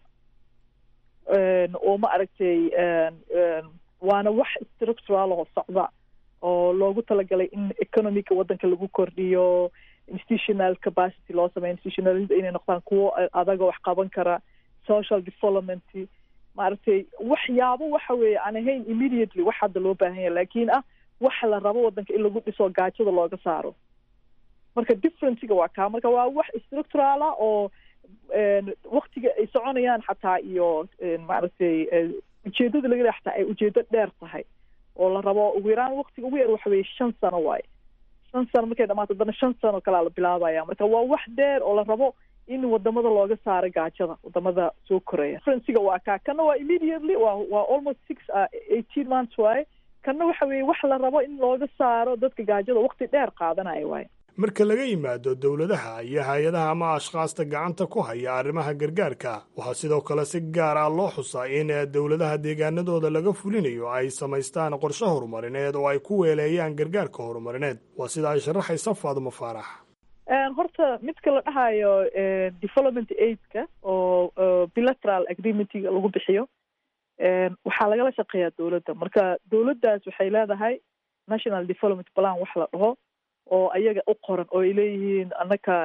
oo ma aragtay waana wax structural oo socda oo loogu talagalay in economiga wadanka lagu kordhiyo institutional capacity loo sameeyo institutional inay noqdaan kuwo adaga wax qaban kara social development maaragtay waxyaabo waxa weeye aan ahayn immediately wax hadda loo baahan yahay laakiin ah waxa la rabo wadanka in lagu dhiso gaajada looga saaro marka differencega waa kaa marka waa wax structural ah oo waktiga ay soconayaan xataa iyo maaragtay ujeedada laga leeyahay xataa ay ujeedo dheer tahay oo la rabo ugu yaraan waktiga ugu yar waxa weeye shan sano waaye shan sano markay dhamaato haddana shan sano kalaa la bilaabaya marka waa wax dheer oo la rabo in wadamada looga saaro gaajada wadamada soo koraya faransiga waa kaa kana waa immediately waa waa almost six eighteen months waaye kana waxa weeye wax la rabo in looga saaro dadka gaajada wakti dheer qaadanaya waaye marka laga yimaado dowladaha iyo hay-adaha ama ashkhaasta gacanta ku haya arrimaha gargaarka waxaa sidoo kale si gaar ah loo xusaa in dowladaha deegaanadooda laga fulinayo ay samaystaan qorshe horumarineed oo ay ku weeleeyaan gargaarka horumarineed waa sida ay sharaxaysa Faadumo Faarax. horta midka la dhahayo development aidka oo bilateral agreementiga lagu bixiyo waxaa lagala shaqeeyaa dowladda marka dowladdaas waxay leedahay national development plan wax la dhaho oo ayaga u qoran oo ay leeyihiin annaka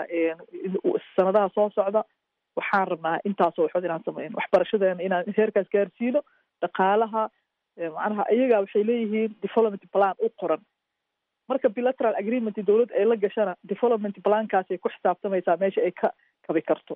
sanadaha soo socda waxaan rabnaa intaasoo waxood inaan samayno waxbarashadeena inaan heerkaas gaarsiino dhaqaalaha macnaha ayaga waxay leeyihiin development plan u qoran marka bilateral agreement dowladda ay la gashana development plankaas ay ku xisaabtamaysaa meesha ay ka kabi karto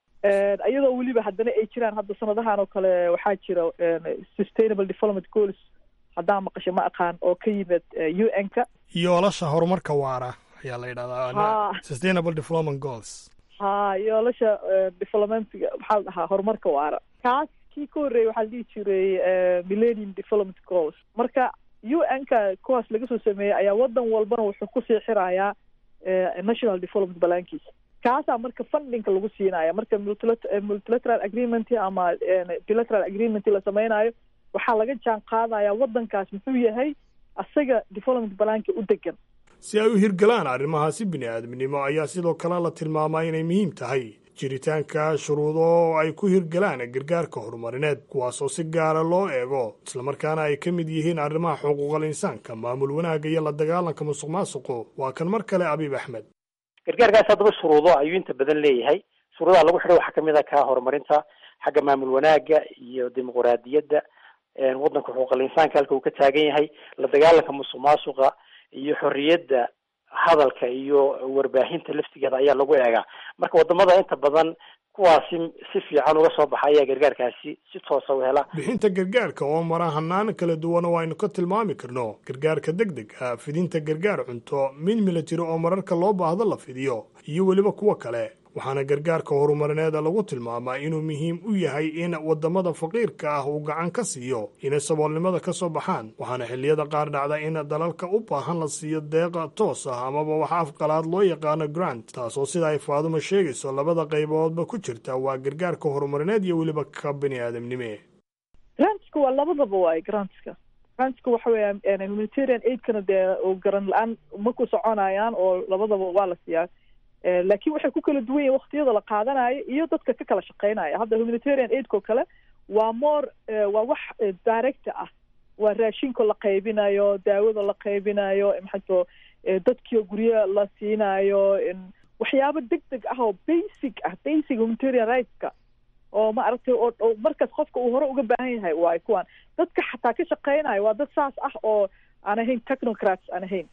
iyadoo weliba haddana ay jiraan hadda sanadahan oo kale waxaa jira sustainable development goals haddaan maqasho ma aqaan oo ka yimid U N-ka yoolasha horumarka waara ayaa la yidhahdaa sustainable development goals ha yoolasha developmentiga maxaa la dhahaa horumarka waara kaas kii ka horreeyay waxaa la dhihi jiray millennium development goals marka U N-ka kuwaas laga soo sameeyey ayaa wadan walbana wuxuu kusii xirayaa national development balankiisa kaasaa marka fundingka lagu siinaya marka multilateral agreement ama bilateral agreement la samaynayo waxaa laga jaan qaadaya wadankaas muxuu yahay asaga development balanka u degan si ay u hirgalaan arrimahaasi bini aadamnimo ayaa sidoo kale la tilmaamaa inay muhiim tahay jiritaanka shuruudo oo ay ku hirgalaan gargaarka horumarineed kuwaasoo si gaara loo eego islamarkaana ay ka mid yihiin arrimaha xuquuqal insaanka maamul wanaagga iyo la dagaalanka musuq maasuqu waa kan mar kale Abiib Axmed. gargaarkaas haddaba shuruudo ayuu inta badan leeyahay shuruudaha lagu xidhay waxaa kamid ah ka horumarinta xagga maamul wanaagga iyo dimuqraadiyadda waddanka xuquuqal insaanka halka uu ka taagan yahay la dagaalanka musuq maasuqa iyo xorriyadda hadalka iyo warbaahinta laftigeeda ayaa lagu eegaa marka wadamada inta badan kuwaasi si fiican uga soo baxaya gargaarkaasi si toosa u hela bixinta gargaarka oo mara hanaan kala duwan oo aynu ka tilmaami karno gargaarka degdega fidinta gargaar cunto mid military oo mararka loo baahdo la fidiyo iyo weliba kuwa kale waxaana gargaarka horumarineed lagu tilmaamaa inuu muhiim u yahay in wadamada faqiirka ah uu gacan ka siiyo inay saboolnimada ka soo baxaan waxaana xilliyada qaar dhacda in dalalka u baahan la siiyo deeqa toos ah amaba wax afqalaad loo yaqaano grant taasoo sida ay Faadumo sheegayso labada qayboodba ku jirta waa gargaarka horumarineed iyo weliba ka bini aadamnimo grantska waa labadaba waay grantska grantska waxa weeyaan humanitarian aidkana dee oo garan la-aan ma ku soconayaan oo labadaba waa la siiyaa laakiin waxay ku kala duwan yihiin waqtiyada la qaadanayo iyo dadka ka kala shaqeynaya hadda humanitarian aidko kale waa more waa wax direct ah waa raashinka la qaybinayo daawada la qaybinayo maxato dadkii guryaha la siinayo waxyaabo degdeg ah oo basic ah basic humanitarian rightska oo ma aragtay oo markaas qofka uu hore uga baahan yahay waa kuwan dadka xataa ka shaqeynayo waa dad saas ah oo aan ahayn technocrats aan ahayn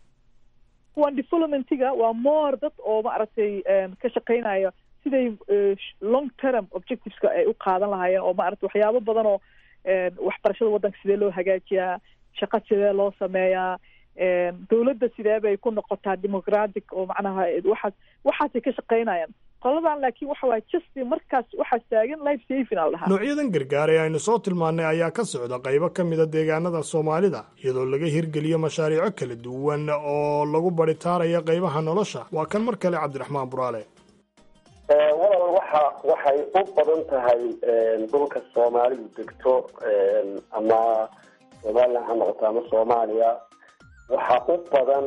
kuwan developmentiga waa more dad oo ma aragtay ka shaqeynayo siday long term objectiveska ay u qaadan lahaayeen oo ma aragtay waxyaabo badan oo waxbarashada waddanka sidee loo hagaajiyaa shaqa sidee loo sameeyaa dowladda sidee bay ku noqotaa democratic oo macnaha waxaas waxaasay ka shaqeynayaan qoladan laakiin waxa waay just markaas waxaa taagan life saving al dhahaa noocyadan gargaar ee aynu soo tilmaannay ayaa ka socda qaybo ka mida deegaanada Soomaalida iyadoo laga hirgeliyo mashaariico kala duwan oo lagu baritaarayo qaybaha nolosha waa kan mar kale Cabdiraxmaan Buraale walaal waxa waxay u badan tahay dhulka Soomaalidu degto ama Soomaaliya ha noqoto ama Soomaaliya waxa u badan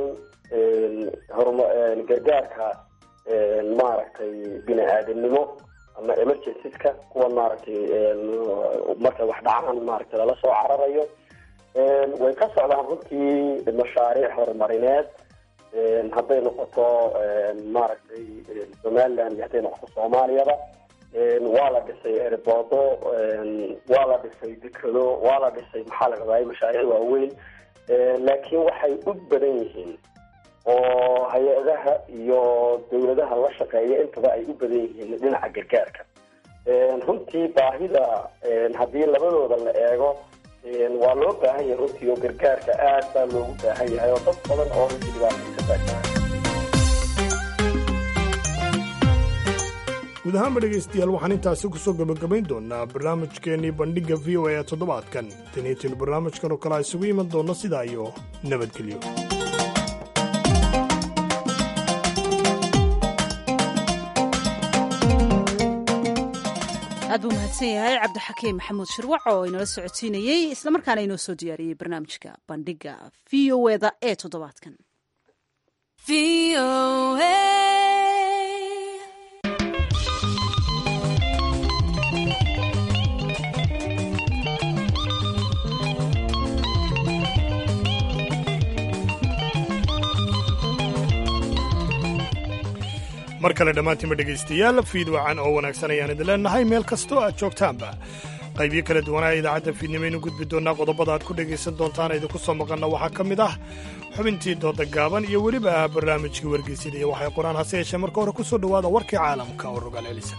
gargaarka maaragtay bini aadamnimo ama emergency-ka kuwa maaragtay marka wax dhacaan maaragtay lala soo cararayo way ka socdaan runtii mashaariic horumarineed hadday noqoto maaragtay Somaliland iyo hadday noqoto Soomaaliyada waa la dhisay airporto waa la dhisay dekado waa la dhisay maxaa la rabaa mashaariic waaweyn laakiin waxay u badan yihiin oo hay-adaha iyo dawladaha la shaqeeya intaba ay u badan yihiin dhinaca gargaarka. runtii baahida haddii labadooda la eego waa loo baahan yahay runtii oo gargaarka aad baa loogu baahan yahay oo dad badan oo runtii dhibaataysan baa jira. guud ahaanba dhegaystayaal waxaan intaasi kusoo gabagabayn doonaa barnaamijkeennii bandhigga v o a ee toddobaadkan taniitin barnaamijkan oo kale a isugu iman doonno sidaa iyo nabadgelyo. aad buu mahadsan yahay cabdixakiim maxamuud shirwac oo inala socodsiinayey islamarkaana inoo soo diyaariyey barnaamijka bandhigga v o eda ee toddobaadkan. mar kale dhammaantiinba dhegaystayaal fiid wacan oo wanaagsan ayaan idin leennahay meel kastoo aad joogtaanba. qaybyo kala duwanaa idaacadda fiidnimaynu gudbi doonnaa qodobada aad ku dhegaysan doontaan idinku soo maqanna waxaa ka mid ah xubintii dooda gaaban iyo weliba barnaamijkii wargeysyada iyo waxay qoraan. hase yeeshee marka hore ku soo dhowaada warkii caalamka oo rogaal celisa.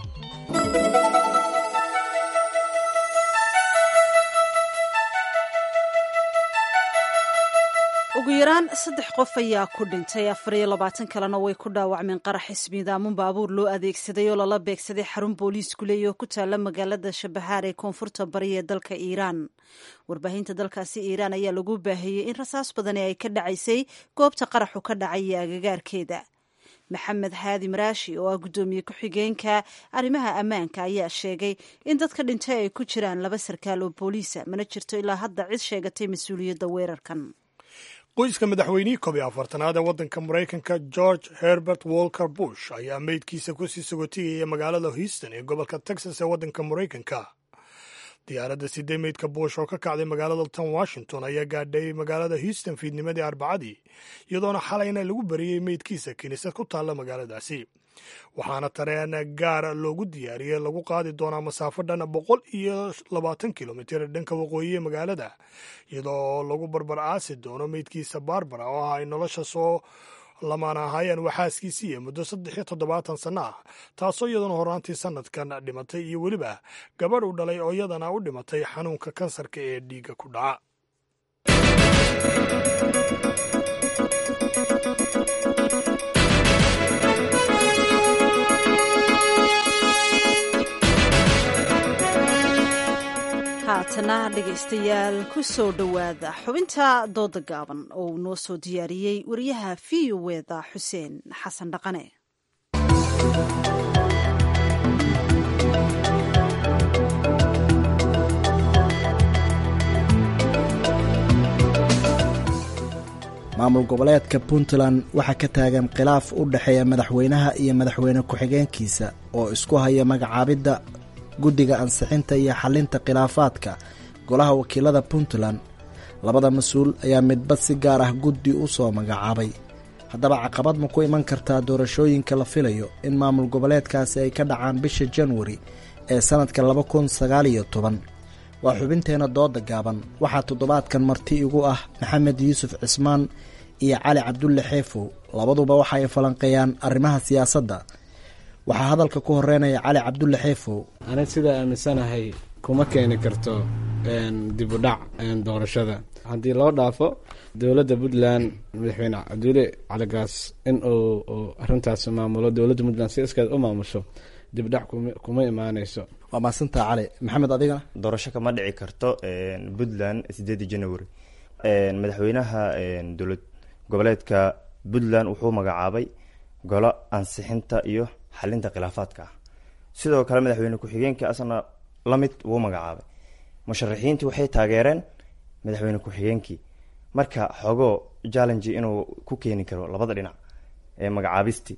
ugu yaraan saddex qof ayaa ku dhintay afar iyo labaatan kalena way ku dhaawacmeen qarax ismiidaamun baabuur loo adeegsaday oo lala beegsaday xarun booliisku leeya oo ku taalla magaalada shabahaar ee koonfurta bari ee dalka iiraan. warbaahinta dalkaasi iiraan ayaa lagu baahiyey in rasaas badani ay ka dhacaysay goobta qaraxu ka dhacay iyo agagaarkeeda. maxamed haadi maraashi oo ah guddoomiye ku-xigeenka arrimaha ammaanka ayaa sheegay in dadka dhintay ay ku jiraan laba sarkaal oo booliisa, mana jirto ilaa hadda cid sheegatay mas-uuliyadda weerarkan. qoyska madaxweynihii koob iyo afartanaad ee waddanka maraykanka george herbert walker bush ayaa meydkiisa kusii sagootigaya magaalada houston ee gobolka texas ee waddanka maraykanka. diyaaradda sidee meydka bush oo ka kacday magaalada tan washington ayaa gaadhay magaalada houston fiidnimadii arbacadii, iyadoona xalayna lagu bariyey meydkiisa kiniisad ku taalla magaaladaasi. waxaana tareen gaar loogu diyaariyey lagu qaadi doonaa masaafo dhan boqol iyo labaatan kilomitir dhanka waqooyi ee magaalada, iyadoo lagu barbar aasi doono meydkiisa barbara oo ah ay nolosha soo lamaan ahaayeen waxaaskiisii iyo muddo saddex iyo toddobaatan sanno ah, taasoo iyaduna horaantii sanadkan dhimatay, iyo weliba gabadh u dhalay oo iyadana u dhimatay xanuunka kansarka ee dhiigga ku dhaca. haatana dhegaystayaal ku soo dhowaada xubinta dooda gaaban oo uu noo soo diyaariyey wariyaha v o eda xuseen xasan dhaqane. maamul goboleedka puntland waxaa ka taagan khilaaf u dhexeeya madaxweynaha iyo madaxweyne ku-xigeenkiisa oo isku haya magacaabidda guddiga ansixinta iyo xalinta khilaafaadka golaha wakiilada puntland. labada mas-uul ayaa midbad si gaar ah guddi u soo magacaabay. haddaba caqabad ma ku iman kartaa doorashooyinka la filayo in maamul goboleedkaasi ay ka dhacaan bisha januari ee sannadka laba kun sagaal iyo toban? waa xubinteenna dooda gaaban. waxaa toddobaadkan marti igu ah maxamed yuusuf cismaan iyo cali cabdulle xeefow. labaduba waxa ay falanqeeyaan arrimaha siyaasadda. waxaa hadalka ku horeynaya cali cabdulle xeefow. aniga sidaa aaminsanahay kuma keeni karto dib u dhac doorashada haddii loo dhaafo dowladda puntland madaxweyne cabdulle caligaas in uu arintaas maamulo, dowladda puntland si iskeed u maamusho, dib dhac kuma imaanayso. waa mahadsantaa cali. maxamed adigana? doorasho kama dhici karto puntland sideedii january. madaxweynaha dowlad goboleedka puntland wuxuu magacaabay golo ansixinta iyo xalinta khilaafaadka ah. sidoo kale madaxweyne ku-xigeenka asna la mid wuu magacaabay. musharaxiintii waxay taageereen madaxweyne ku-xigeenkii, marka xogoo challenge inuu ku keeni karo labada dhinac ee magacaabistii.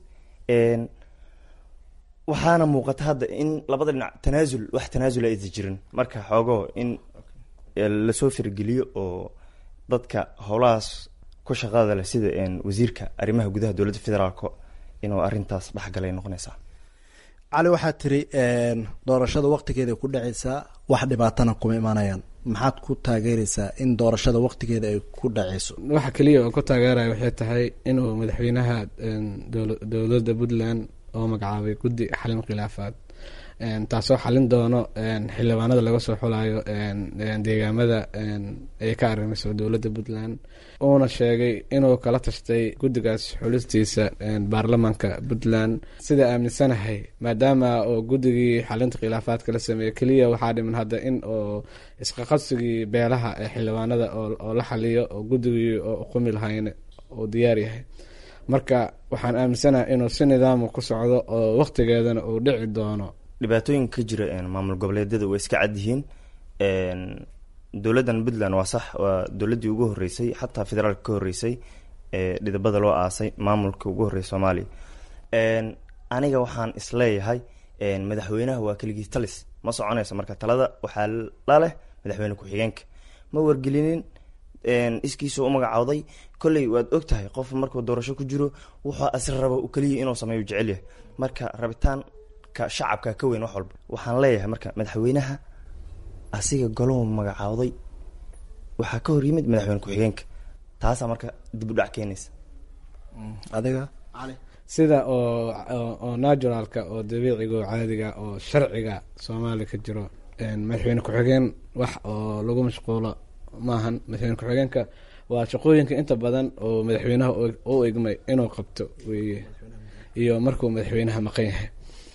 waxaana muuqata hadda in labada dhinac tanaasul wax tanaasula aysan jirin, marka xogoo in lasoo firgeliyo oo dadka howlahaas ku shaqada leh sida wasiirka arrimaha gudaha dowladda federaalk inuu arintaas dhexgalay noqonaysaa. cali waxaa tiri doorashada waqtigeeda ku dhacaysaa, wax dhibaatana kuma imaanayaan. maxaad ku taageeraysaa in doorashada waqtigeeda ay ku dhaceyso? waxa keliya oo ku taageeraya waxay tahay inuu madaxweynaha dowladda puntland oo magacaabay guddi xalin khilaafaad taasoo xalin doono xildhibaanada laga soo xulayo deegaamada ay ka arrimayso dowladda puntland, uuna sheegay inuu kala tashtay guddigaas xulistiisa baarlamaanka puntland. sida aaminsanahay maadaama oo guddigii xalinta khilaafaadka la sameeyey, keliya waxaa dhiman hadda in oo isqaqabsigii beelaha ee xildhibaanada oo la xaliyo oo guddigii oo uqumi lahayna uu diyaar yahay. marka waxaan aaminsanahay inuu si nidaama ku socdo oo waqtigeedana uu dhici doono. dhibaatooyinka ka jira maamul goboleedyada way iska cad yihiin. dowladdan puntland waa sax, waa dowladdii ugu horreysay xataa federaalka ka horreysay ee dhidabada loo aasay maamulka ugu horreysay soomaaliya. aniga waxaan isleeyahay madaxweynaha waa keligii talis ma soconayso. marka talada waxaa la leh madaxweyne ku-xigeenka, ma wargelinin iskiisa u magacawday. kolley waad og tahay qof markuu doorasho ku jiro wuxuu asri rabo keliya inuu sameeyo jecel yahay. marka rabitaan shacabka ka weyn wax walba. waxaan leeyahay marka madaxweynaha asiga golow magacawday waxaa ka hor yimid madaxweyne ku-xigeenka, taasaa marka dib u dhac keenaysa. adiga cali sida oo oo naturalka oo dabiiciga oo caadiga oo sharciga soomaaliya ka jiro, madaxweyne ku-xigeen wax oo lagu mashquulo maahan. madaxweyne ku-xigeenka waa shaqooyinka inta badan oo madaxweynaha u egmay inuu qabto weye, iyo markuu madaxweynaha maqan yahay.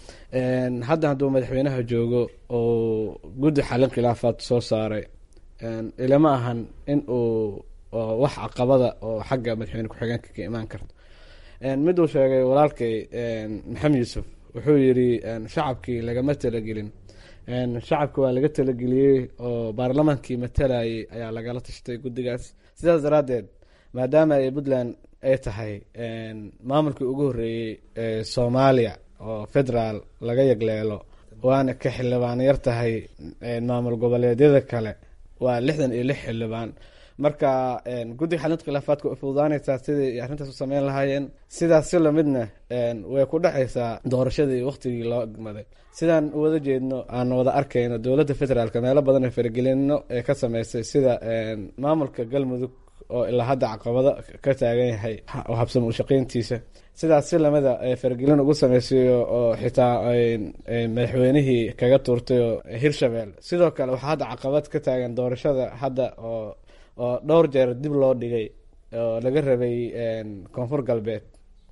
hadda hadduu madaxweynaha joogo oo guddi xalin khilaafaad soo saaray, ilama ahan in uu wax caqabada oo xagga madaxweyne ku-xigeenka ka imaan karto. mid uu sheegay walaalkay maxamed yuusuf wuxuu yidhi shacabkii lagama talagelin. shacabka waa laga talageliyey oo baarlamaankii matalayay ayaa lagala tashtay guddigaas. sidaas daraaddeed maadaama ay puntland ay tahay maamulkii ugu horreeyey ee soomaaliya oo federaal laga yagleelo, waana ka xildhibaan yar tahay maamul goboleedyada kale waa lixdan iyo lix xildhibaan. marka guddiga xalinta khilaafaadka way fududaanaysaa sidai arrintaas u sameyn lahaayeen. sidaas si lamidna way ku dhexaysaa doorashadii waqtigii loo egmaday. sidaan wada jeedno aan wada arkayno dowladda federaalka meelo badan ee faragelino ee ka sameysay, sida maamulka galmudug oo ilaa hadda caqabado ka taagan yahay oo habsamo u shaqeyntiisa. sidaas si lamida faragelin ugu sameysay oo xitaa madaxweynihii kaga tuurtay oo hirshabelle. sidoo kale waxaa hadda caqabad ka taagan doorashada hadda oo oo dhowr jeer dib loo dhigay oo laga rabay koonfur galbeed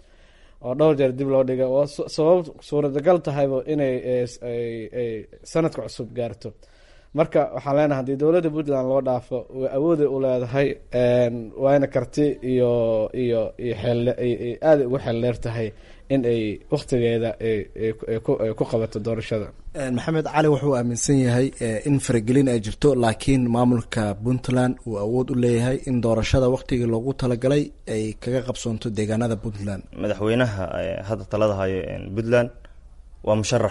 oo dhowr jeer dib loo dhigay oo sabab suuradagal tahayba inay sanadka cusub gaarto. marka waxaan leenahay haddii dowladda puntland loo dhaafo way awoodi u leedahay, waana karti iyo iyo iyo xeel aada ugu xeel dheer tahay in ay waktigeeda ku qabato doorashada. maxamed cali wuxuu aaminsan yahay in faragelin ay jirto, laakiin maamulka puntland uu awood u leeyahay in doorashada waktigii loogu talagalay ay kaga qabsoonto deegaanada puntland. madaxweynaha hadda talada hayo puntland waa musharax.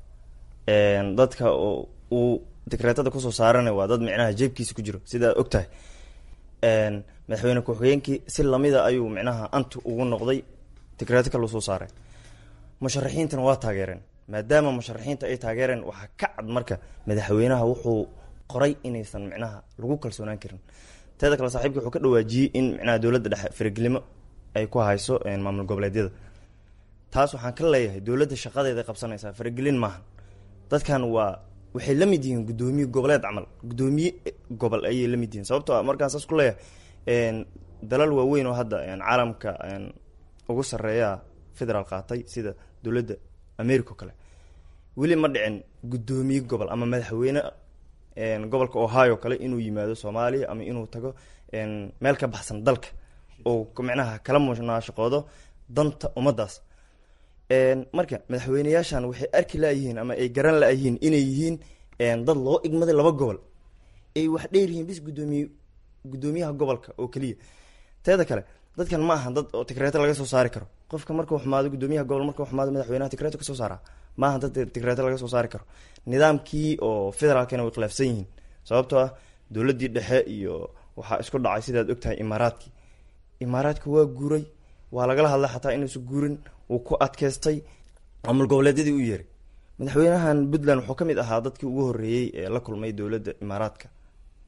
dadka uu dekreetada kusoo saarana waa dad micnaha jeebkiisa ku jiro sidaa og tahay. madaxweyne ku-xigeenkii si lamida ayuu micnaha antu ugu noqday dekreeto kale soo saaray. musharaxiintana waa taageereen. maadaama musharaxiinta ay taageereen waxaa ka cad marka madaxweynaha wuxuu qoray inaysan micnaha lagu kalsoonaan karin. teeda kale saaxiibkii wuxuu ka dhawaajiyey in micnaha dowladda dhexe faragelimo ay ku hayso maamul goboleedyada. taas waxaan ka leeyahay dowladda shaqadeeda qabsanaysaa, faragelin maaha. dadkan waa waxay la mid yihiin guddoomiye goboleed camal, guddoomiye gobol ayay la mid yihiin. sababtoo ah markaan saas ku leeyahay dalal waaweyn oo hadda caalamka ugu sarreeya federaal qaatay sida dowladda america o kale, weli ma dhicin guddoomiye gobol ama madaxweyne gobolka ohio kale inuu yimaado soomaaliya ama inuu tago meel ka baxsan dalka oo micnaha kala munaashaqoodo danta ummadaas. marka madaxweyneyaashan waxay arki laayihiin ama ay garan laayihiin inay yihiin dad loo igmaday laba gobol, ay wax dheer yihiin bis gudoomiye guddoomiyaha gobolka oo keliya. teeda kale dadkan ma aha dad oo tikreeto laga soo saari karo. qofka markuu xumaado guddoomiyaha gobol markuu xumaado madaxweynaha tikreeto kasoo saara ma aha dad tikreeto laga soo saari karo. nidaamkii oo federaalkana way khilaafsan yihiin, sababtoo ah dowladdii dhexe iyo waxaa isku dhacay sidaad ogtahay imaaraadkii. imaaraadka waa guuray, waa lagala hadlay xataa inuusan guurin, wuu ku adkeystay, maamul goboleedyadii u yeeray. madaxweynahan puntland wuxuu ka mid ahaa dadkii ugu horreeyey ee la kulmay dowladda imaaraadka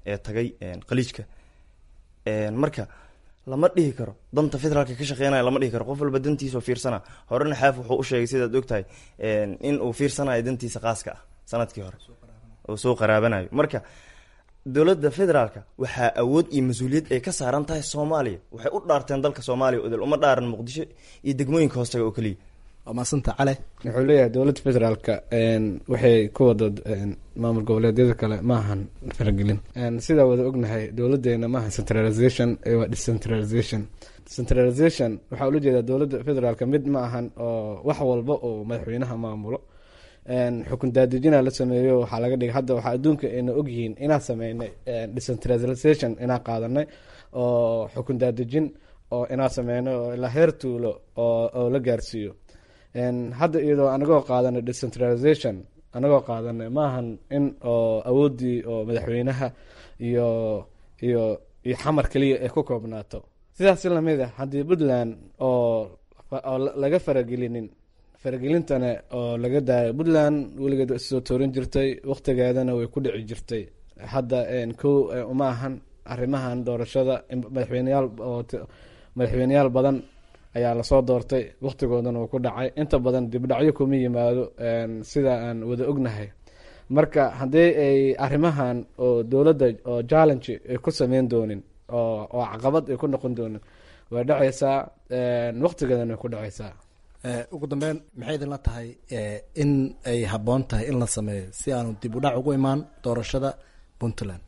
ee tagay khaliijka. marka lama dhihi karo danta federaalka ka shaqeynaya, lama dhihi karo qof walba dantiisa fiirsana. horena xaaf wuxuu u sheegay sidaad ogtahay in uu fiirsanayo dantiisa qaaska ah sanadkii hore oo soo qaraabanayo. marka dowladda federaalka waxaa awood iyo mas-uuliyad ay ka saaran tahay Soomaaliya. waxay u dhaarteen dalka Soomaaliya odol uma dhaaran Muqdisho iyo degmooyinka hoostaga oo kaliya. maasanta cale wuxuu leeyahay dowladda federaalka waxay ku wada maamul goboleedyada kale maahan faragelin. sidaa wada ognahay dowladeena maahan centralization, waa decentralization. centralization waxaa ula jeedaa dowladda federaalka mid ma ahan oo wax walba oo madaxweynaha maamulo. xukun daadejina la sameeyo waxaa laga dhigay hadda waxaa adduunka ayna ogyihiin inaan sameynay decentralization inaan qaadanay oo xukun daadejin oo inaan sameynay oo ilaa heer tuulo oo oo la gaarsiiyo. hadda iyadoo anagoo qaadanay decentralization anagoo qaadanay maahan in oo awoodii oo madaxweynaha iyo iyo iyo xamar keliya ay ku koobnaato. sidaas lamid ah haddii Puntland oo oo laga faragelinin faragelintana oo laga daayo, Puntland weligeed soo toorin jirtay waqtigeedana way ku dhici jirtay. hadda kow uma ahan arrimahan doorashada madaxweyneyaal oo madaxweyneyaal badan ayaa lasoo doortay waqtigoodana uu ku dhacay. inta badan dibdhacyo kuma yimaado sida aan wada ognahay. marka haddii ay arrimahan oo dowladda oo challenge ay ku sameyn doonin oo oo caqabad ay ku noqon doonin way dhacaysaa, waqtigeedana way ku dhacaysaa. ugu dambeyn maxay idinla tahay in ay habboon tahay in la sameeyo si aanu dib u dhac ugu imaan doorashada Puntland?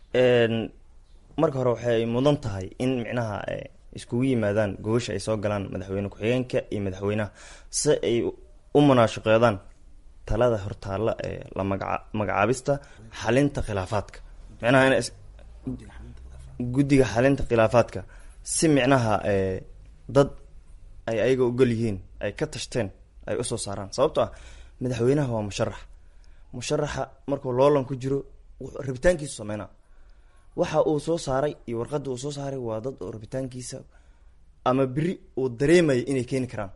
marka hore waxay mudan tahay in micnaha iskugu yimaadaan gobasha ay soo galaan madaxweyne ku-xigeenka iyo madaxweynaha si ay u munaashaqeedaan talada hortaalla ee la magaca magacaabista xalinta khilaafaadka. micnaha in guddiga xalinta khilaafaadka si micnaha dad ay ayaga ogol yihiin ay ka tashteen ay usoo saaraan. sababtoo ah madaxweynaha waa musharax. musharaxa markuu loolan ku jiro rabitaankiisu sameynaa. waxa uu soo saaray iyo warqadda uu soo saaray waa dad oo rabitaankiisa ama beri uu dareemaya inay keeni karaan.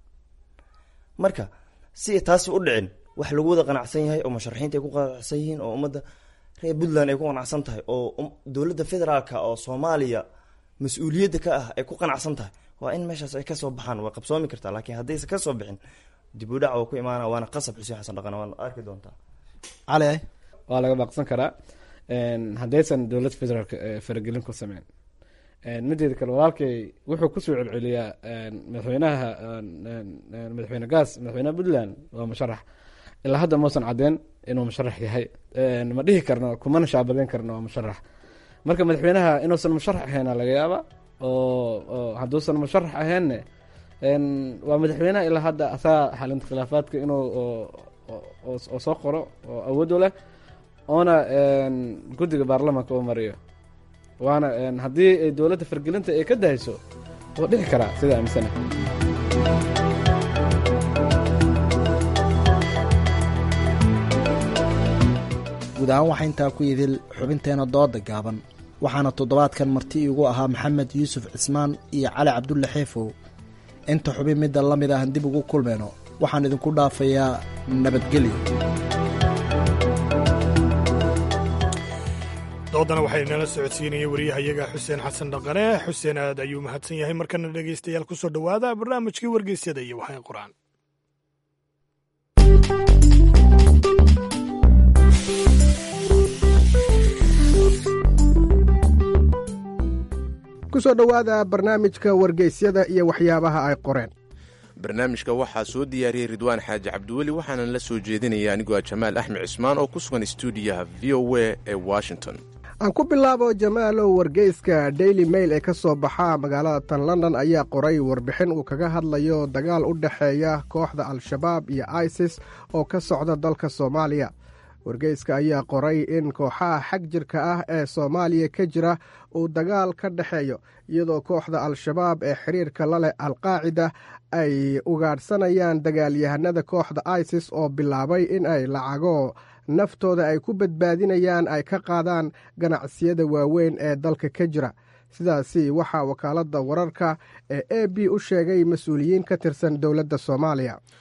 marka si taasi u dhicin wax lagu wada qanacsan yahay oo musharaxiinta ay ku qanacsan yihiin oo ummadda reer Puntland ay ku qanacsan tahay oo dowladda federaalka oo Soomaaliya mas-uuliyadda ka ah ay ku qanacsan tahay, waa in meeshaas ay kasoo baxaan. waa qabsoomi kartaa, laakiin haddaysa kasoo bixin dib u dhac oo ku imaana waana qasab. Xuseen Xasan Dhaqan waana arki doontaa. cali waa laga baaqsan karaa haddaysan dowladda federaalka faragelin ku sameyn. mideeda kale walaalkay wuxuu kusoo celceliyaa madaxweynaha madaxweyne gaas madaxweynaha Puntland waa musharax. ilaa hadda mausan cadeen inuu musharax yahay. ma dhihi karno kumana shaabadeyn karno waa musharax. marka madaxweynaha inuusan musharax ahayn laga yaaba oo hadduusan musharax ahaynne waa madaxweynaha ilaa hadda asaa xalinta khilaafaadka inuu oo soo qoro oo awood u leh oona guddiga baarlamaanka u mariyo. waana haddii ay dowladda fargelinta ay ka dahayso waa dhici karaa sida aaminsana. guud ahaan waxaa intaa ku idil xubinteena dooda gaaban, waxaana toddobaadkan marti iigu ahaa maxamed yuusuf cismaan iyo cali cabdulle xeefow. inta xubin midda la mid ahan dib ugu kulmayno waxaan idinku dhaafayaa nabadgelyo. doodana waxay nala socodsiinayay wariyahayaga xuseen xasan dhaqane. xuseen aad ayuu mahadsan yahay. markana dhegaystayaal ku soo dhowaada barnaamijkii wargeysyada iyo waxay qoraan. kusoo dhowaada barnaamijka wargeysyada iyo waxyaabaha ay qoreen. barnaamijka waxaa soo diyaariyey ridwaan xaaji cabdiweli waxaana la soo jeedinaya anigoo jamaal axmed cismaan oo ku sugan stuudiyaha v o a ee washington. aan ku bilaabo jamaalow, wargeyska daily mail ee ka soo baxa magaalada tan london ayaa qoray warbixin uu kaga hadlayo dagaal u dhexeeya kooxda al-shabaab iyo isis oo ka socda dalka soomaaliya. wargeyska ayaa qoray in kooxaha xag jirka ah ee soomaaliya ka jira uu dagaal ka dhexeeyo, iyadoo kooxda al-shabaab ee xiriirka la leh al-qaacida ay ugaadhsanayaan dagaalyahanada kooxda isis oo bilaabay in ay lacago naftooda ay ku badbaadinayaan ay ka qaadaan ganacsiyada waaweyn ee dalka ka jira. sidaasi waxaa wakaaladda wararka ee a b u sheegay mas-uuliyiin ka tirsan dowladda soomaaliya.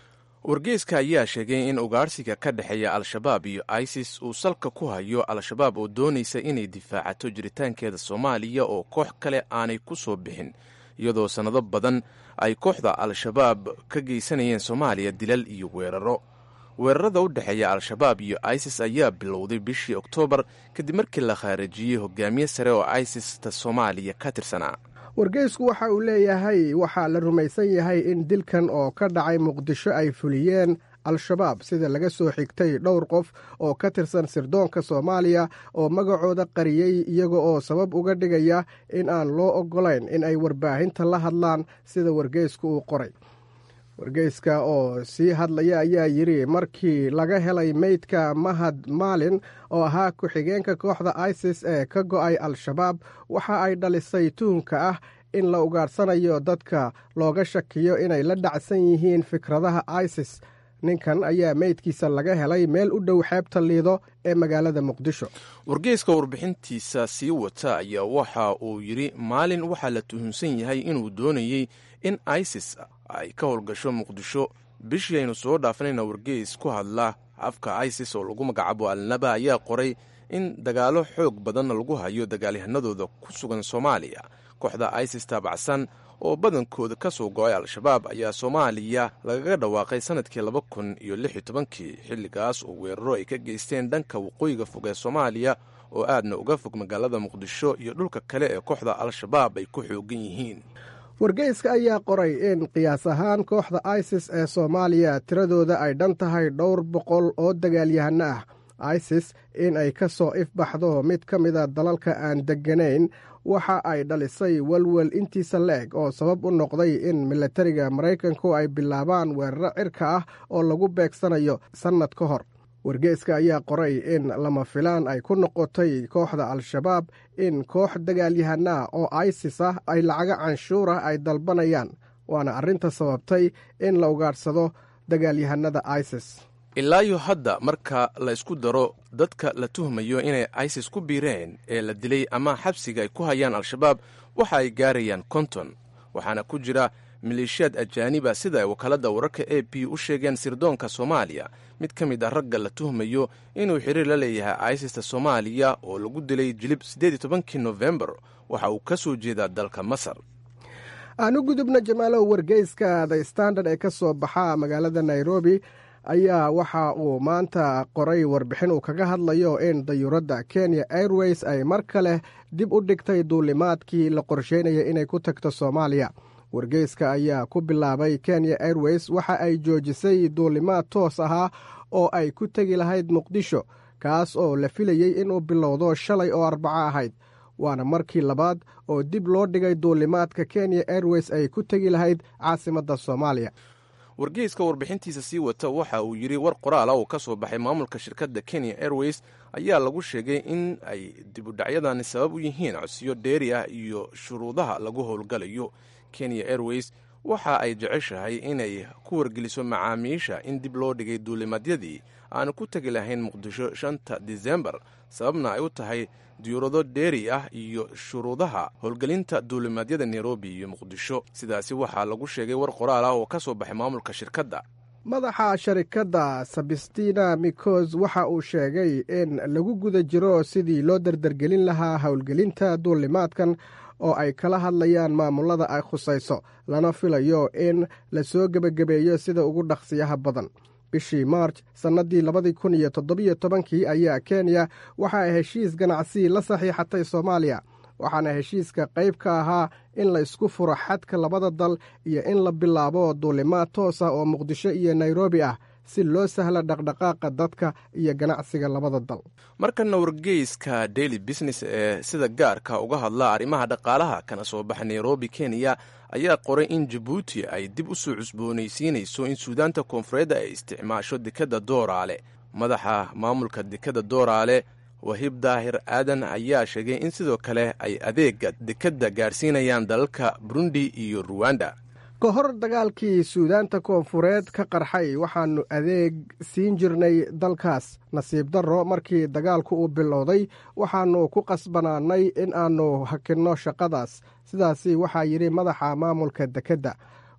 wargeyska ayaa sheegay in ugaarsiga ka dhexeeya al-shabaab iyo isis uu salka ku hayo al-shabaab oo doonaysa inay difaacato jiritaankeeda soomaaliya oo koox kale aanay ku soo bixin iyadoo sannado badan ay kooxda al-shabaab ka geysanayeen soomaaliya dilal iyo weeraro weerarada u dhexeeya al-shabaab iyo isis ayaa bilowday bishii oktoobar kadib markii la khaarijiyey hogaamiye sare oo isista soomaaliya ka tirsanaa. wargeysku waxa uu leeyahay waxaa la rumaysan yahay in dilkan oo ka dhacay muqdisho ay fuliyeen al-shabaab sida laga soo xigtay dhowr qof oo ka tirsan sirdoonka soomaaliya oo magacooda qariyey iyaga oo sabab uga dhigaya in aan loo oggolayn in ay warbaahinta la hadlaan sida wargeysku uu qoray. wargeyska oo sii hadlaya ayaa yidhi markii laga helay meydka mahad maalin oo ahaa ku-xigeenka kooxda isis ee ka go'ay al-shabaab waxa ay dhalisay tuhunka ah in la ugaadhsanayo dadka looga shakiyo inay la dhacsan yihiin fikradaha isis. ninkan ayaa meydkiisa laga helay meel u dhow xeebta liido ee magaalada muqdisho. wargeyska warbixintiisa sii wata ayaa waxa uu yidhi maalin waxaa la tuhunsan yahay inuu doonayey in isis ay ka howlgasho muqdisho. bishii aynu soo dhaafanayna wargeys ku hadla afka isis oo lagu magacaabo alnaba ayaa qoray in dagaalo xoog badanna lagu hayo dagaalyahanadooda ku sugan soomaaliya. kooxda isis taabacsan oo badankooda ka soo go-ay al-shabaab ayaa soomaaliya lagaga dhawaaqay sanadkii laba kun iyo lix iyo tobankii xilligaas oo weeraro ay ka geysteen dhanka waqooyiga fog ee soomaaliya oo aadna uga fog magaalada muqdisho iyo dhulka kale ee kooxda al-shabaab ay ku xoogan yihiin. wargeyska ayaa qoray in qiyaas ahaan kooxda isis ee soomaaliya tiradooda ay dhan tahay dhowr boqol oo dagaalyahano ah. isis in ay ka soo ifbaxdo mid ka mida dalalka aan degganayn waxa ay dhalisay walwal intiisa la-eg oo sabab u noqday in milatariga maraykanku ay bilaabaan weeraro cirka ah oo lagu beegsanayo sannad ka hor. wargeyska ayaa qoray in lama filaan ay ku noqotay kooxda al-shabaab in koox dagaalyahana oo isis ah ay lacaga canshuurah ay dalbanayaan waana arrinta sababtay in la ugaadhsado dagaalyahanada isis. ilaayo hadda marka la isku daro dadka la tuhmayo inay isis ku biireen ee la dilay ama xabsiga ay ku hayaan al-shabaab waxa ay gaarayaan konton waxaana ku jira maleeshiyaad ajaaniba sida ay wakaaladda wararka a b u sheegeen sirdoonka soomaaliya. mid ka mid ah ragga la tuhmayo inuu xiriir la leeyahay isista soomaaliya oo lagu dilay jilib siddeed iyo tobankii nofembar waxa uu ka soo jeedaa dalka masar. aan u gudubna jamaalow wargeyska the standard ee ka soo baxa magaalada nairobi ayaa waxa uu maanta qoray warbixin uu kaga hadlayo in dayuuradda kenya airways ay mar kale dib u dhigtay duulimaadkii la qorsheynaya inay ku tagto soomaaliya. wargeyska ayaa ku bilaabay kenya airways waxa ay joojisay duulimaad toos ahaa oo ay ku tegi lahayd muqdisho kaas oo la filayey inuu bilowdo shalay oo arbaco ahayd. waana markii labaad oo dib loo dhigay duulimaadka kenya airways ay ku tegi lahayd caasimadda soomaaliya. wargeyska warbixintiisa sii wata waxa uu yidhi war qoraala oo ka soo baxay maamulka shirkadda kenya airways ayaa lagu sheegay in ay dibudhacyadani sabab u yihiin codsiyo dheeri ah iyo shuruudaha lagu howlgalayo. kenya airways waxa ay jeceshahay inay ku wargeliso macaamiisha in dib loo dhigay duulimaadyadii aanu ku tegi lahayn muqdisho shanta disembar sababna ay u tahay diyuurado dheeri ah iyo shuruudaha howlgelinta duulimaadyada nairobi iyo muqdisho. sidaasi waxaa lagu sheegay war qoraal ah oo ka soo baxay maamulka shirkadda. madaxa sharikadda sabistina mikos waxa uu sheegay in lagu guda jiro sidii loo dardargelin lahaa howlgelinta duulimaadkan oo ay kala hadlayaan maamulada ay khusayso lana filayo in la soo gebagabeeyo sida ugu dhaqsiyaha badan. bishii maarj sannadii labadii kun iyo toddobiyo tobankii ayaa kenya waxa ay heshiis ganacsi la saxiixatay soomaaliya waxaana heshiiska qayb ka ahaa in la isku furo xadka labada dal iyo in la bilaabo duulimaad toosa oo muqdisho iyo nairobi ah si loo sahla dhaqdhaqaaqa dadka iyo ganacsiga labada dal. markana wargeyska daily business ee sida gaarka uga hadla arrimaha dhaqaalaha kana soo baxa nairobi kenya ayaa qoray in jabuuti ay dib u soo cusboonaysiinayso in suudaanta koonfureedda ay isticmaasho dekadda dooraale. madaxa maamulka dekadda dooraale wahib daahir aadan ayaa sheegay in sidoo kale ay adeega dekadda gaarsiinayaan dalalka burundi iyo ruwanda. ka hor dagaalkii suudaanta koonfureed ka qarxay waxaannu adeeg siin jirnay dalkaas. nasiib darro markii dagaalku uu bilowday waxaannu ku qasbanaanay in aannu hakinno shaqadaas. sidaasi waxaa yidhi madaxa maamulka dekedda.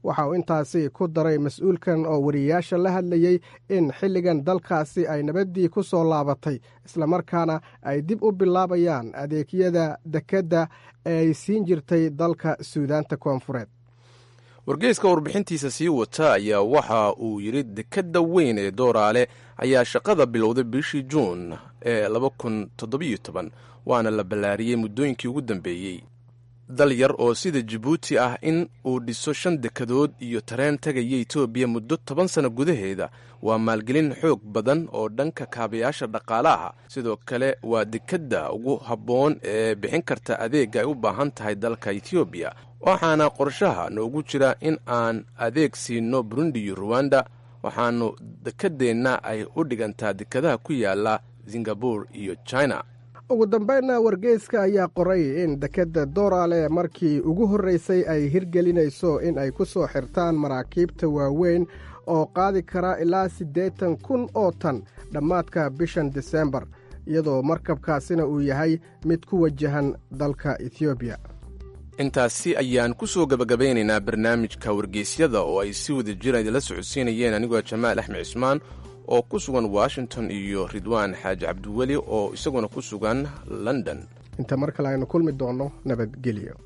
waxa uu intaasi ku daray mas-uulkan oo wariyayaasha la hadlayey in xilligan dalkaasi ay nabaddii ku soo laabatay islamarkaana ay dib u bilaabayaan adeegyada dekedda ee ay siin jirtay dalka suudaanta koonfureed. wargeyska warbixintiisa sii wata ayaa waxa uu yidhi dekedda weyn ee dooraale ayaa shaqada bilowday bishii juun ee laba kun toddobiyo toban waana la ballaariyey muddooyinkii ugu dambeeyey. dal yar oo sida jibuuti ah in uu dhiso shan dekedood iyo tareen tegaya etoobiya muddo toban sano gudaheeda waa maalgelin xoog badan oo dhanka kaabayaasha dhaqaalaha. sidoo kale waa dekedda ugu habboon ee bixin karta adeega ay u baahan tahay dalka etoobiya, waxaana qorshaha noogu jira in aan adeeg siino burundi iyo ruwanda, waxaanu dekeddeenna ay u dhigantaa dekedaha ku yaala singabore iyo china. ugu dambeynna wargeyska ayaa qoray in dekedda dooraale markii ugu horreysay ay hirgelinayso in ay ku soo xirtaan maraakiibta waaweyn oo qaadi kara ilaa siddeetan kun oo tan dhammaadka bishan disembar, iyadoo markabkaasina uu yahay mid ku wajahan dalka etoobiya. intaasi ayaan ku soo gabagabeynaynaa barnaamijka wargeysyada oo ay si wada jira idinla socodsiinayeen anigoo jamaal axmed cismaan oo ku sugan washington iyo ridwaan xaaji cabdiweli oo isaguna ku sugan london. inta mar kale aynu kulmi doonno nabadgelyo.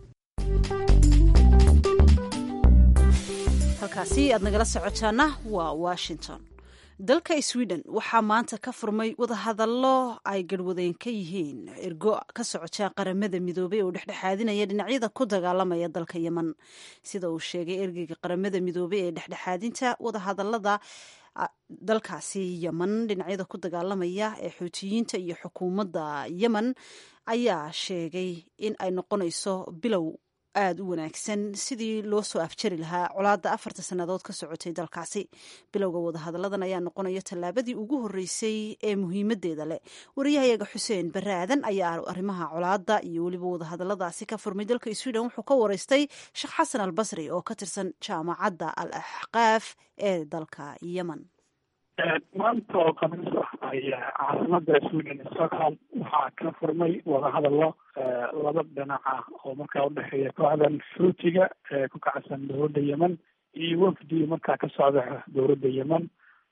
halkaasi aad nagala socotaana waa washington. dalka sweden waxaa maanta ka furmay wadahadallo ay garhwadeen ka yihiin ergo ka socota qaramada midoobay oo dhexdhexaadinaya dhinacyada ku dagaalamaya dalka yemen. sida uu sheegay ergeyga qaramada midoobay ee dhexdhexaadinta wadahadalada dalkaasi yemen dhinacyada ku dagaalamaya ee xuutiyiinta iyo xukuumadda yemen ayaa sheegay in ay noqonayso bilow aada u wanaagsan sidii loo soo afjari lahaa colaadda afarta sannadood ka socotay dalkaasi. bilowga wadahadalladan ayaa noqonaya tallaabadii ugu horreysay ee muhiimadeeda leh. wariyahayaga xuseen barre aadan ayaa arrimaha colaadda iyo weliba wadahadalladaasi ka furmay dalka sweden wuxuu ka waraystay sheekh xasan al basri oo ka tirsan jaamacadda al axqaaf ee dalka yemen. maanta oo khamiis ah ayaa caasimada sweden stockholm waxaa ka furmay wadahadallo laba dhinac ah oo markaa udhexeeya kooxdan xuutiga ee ku kacsan dowladda yemen iyo wafdi markaa ka socda dowladda yemen.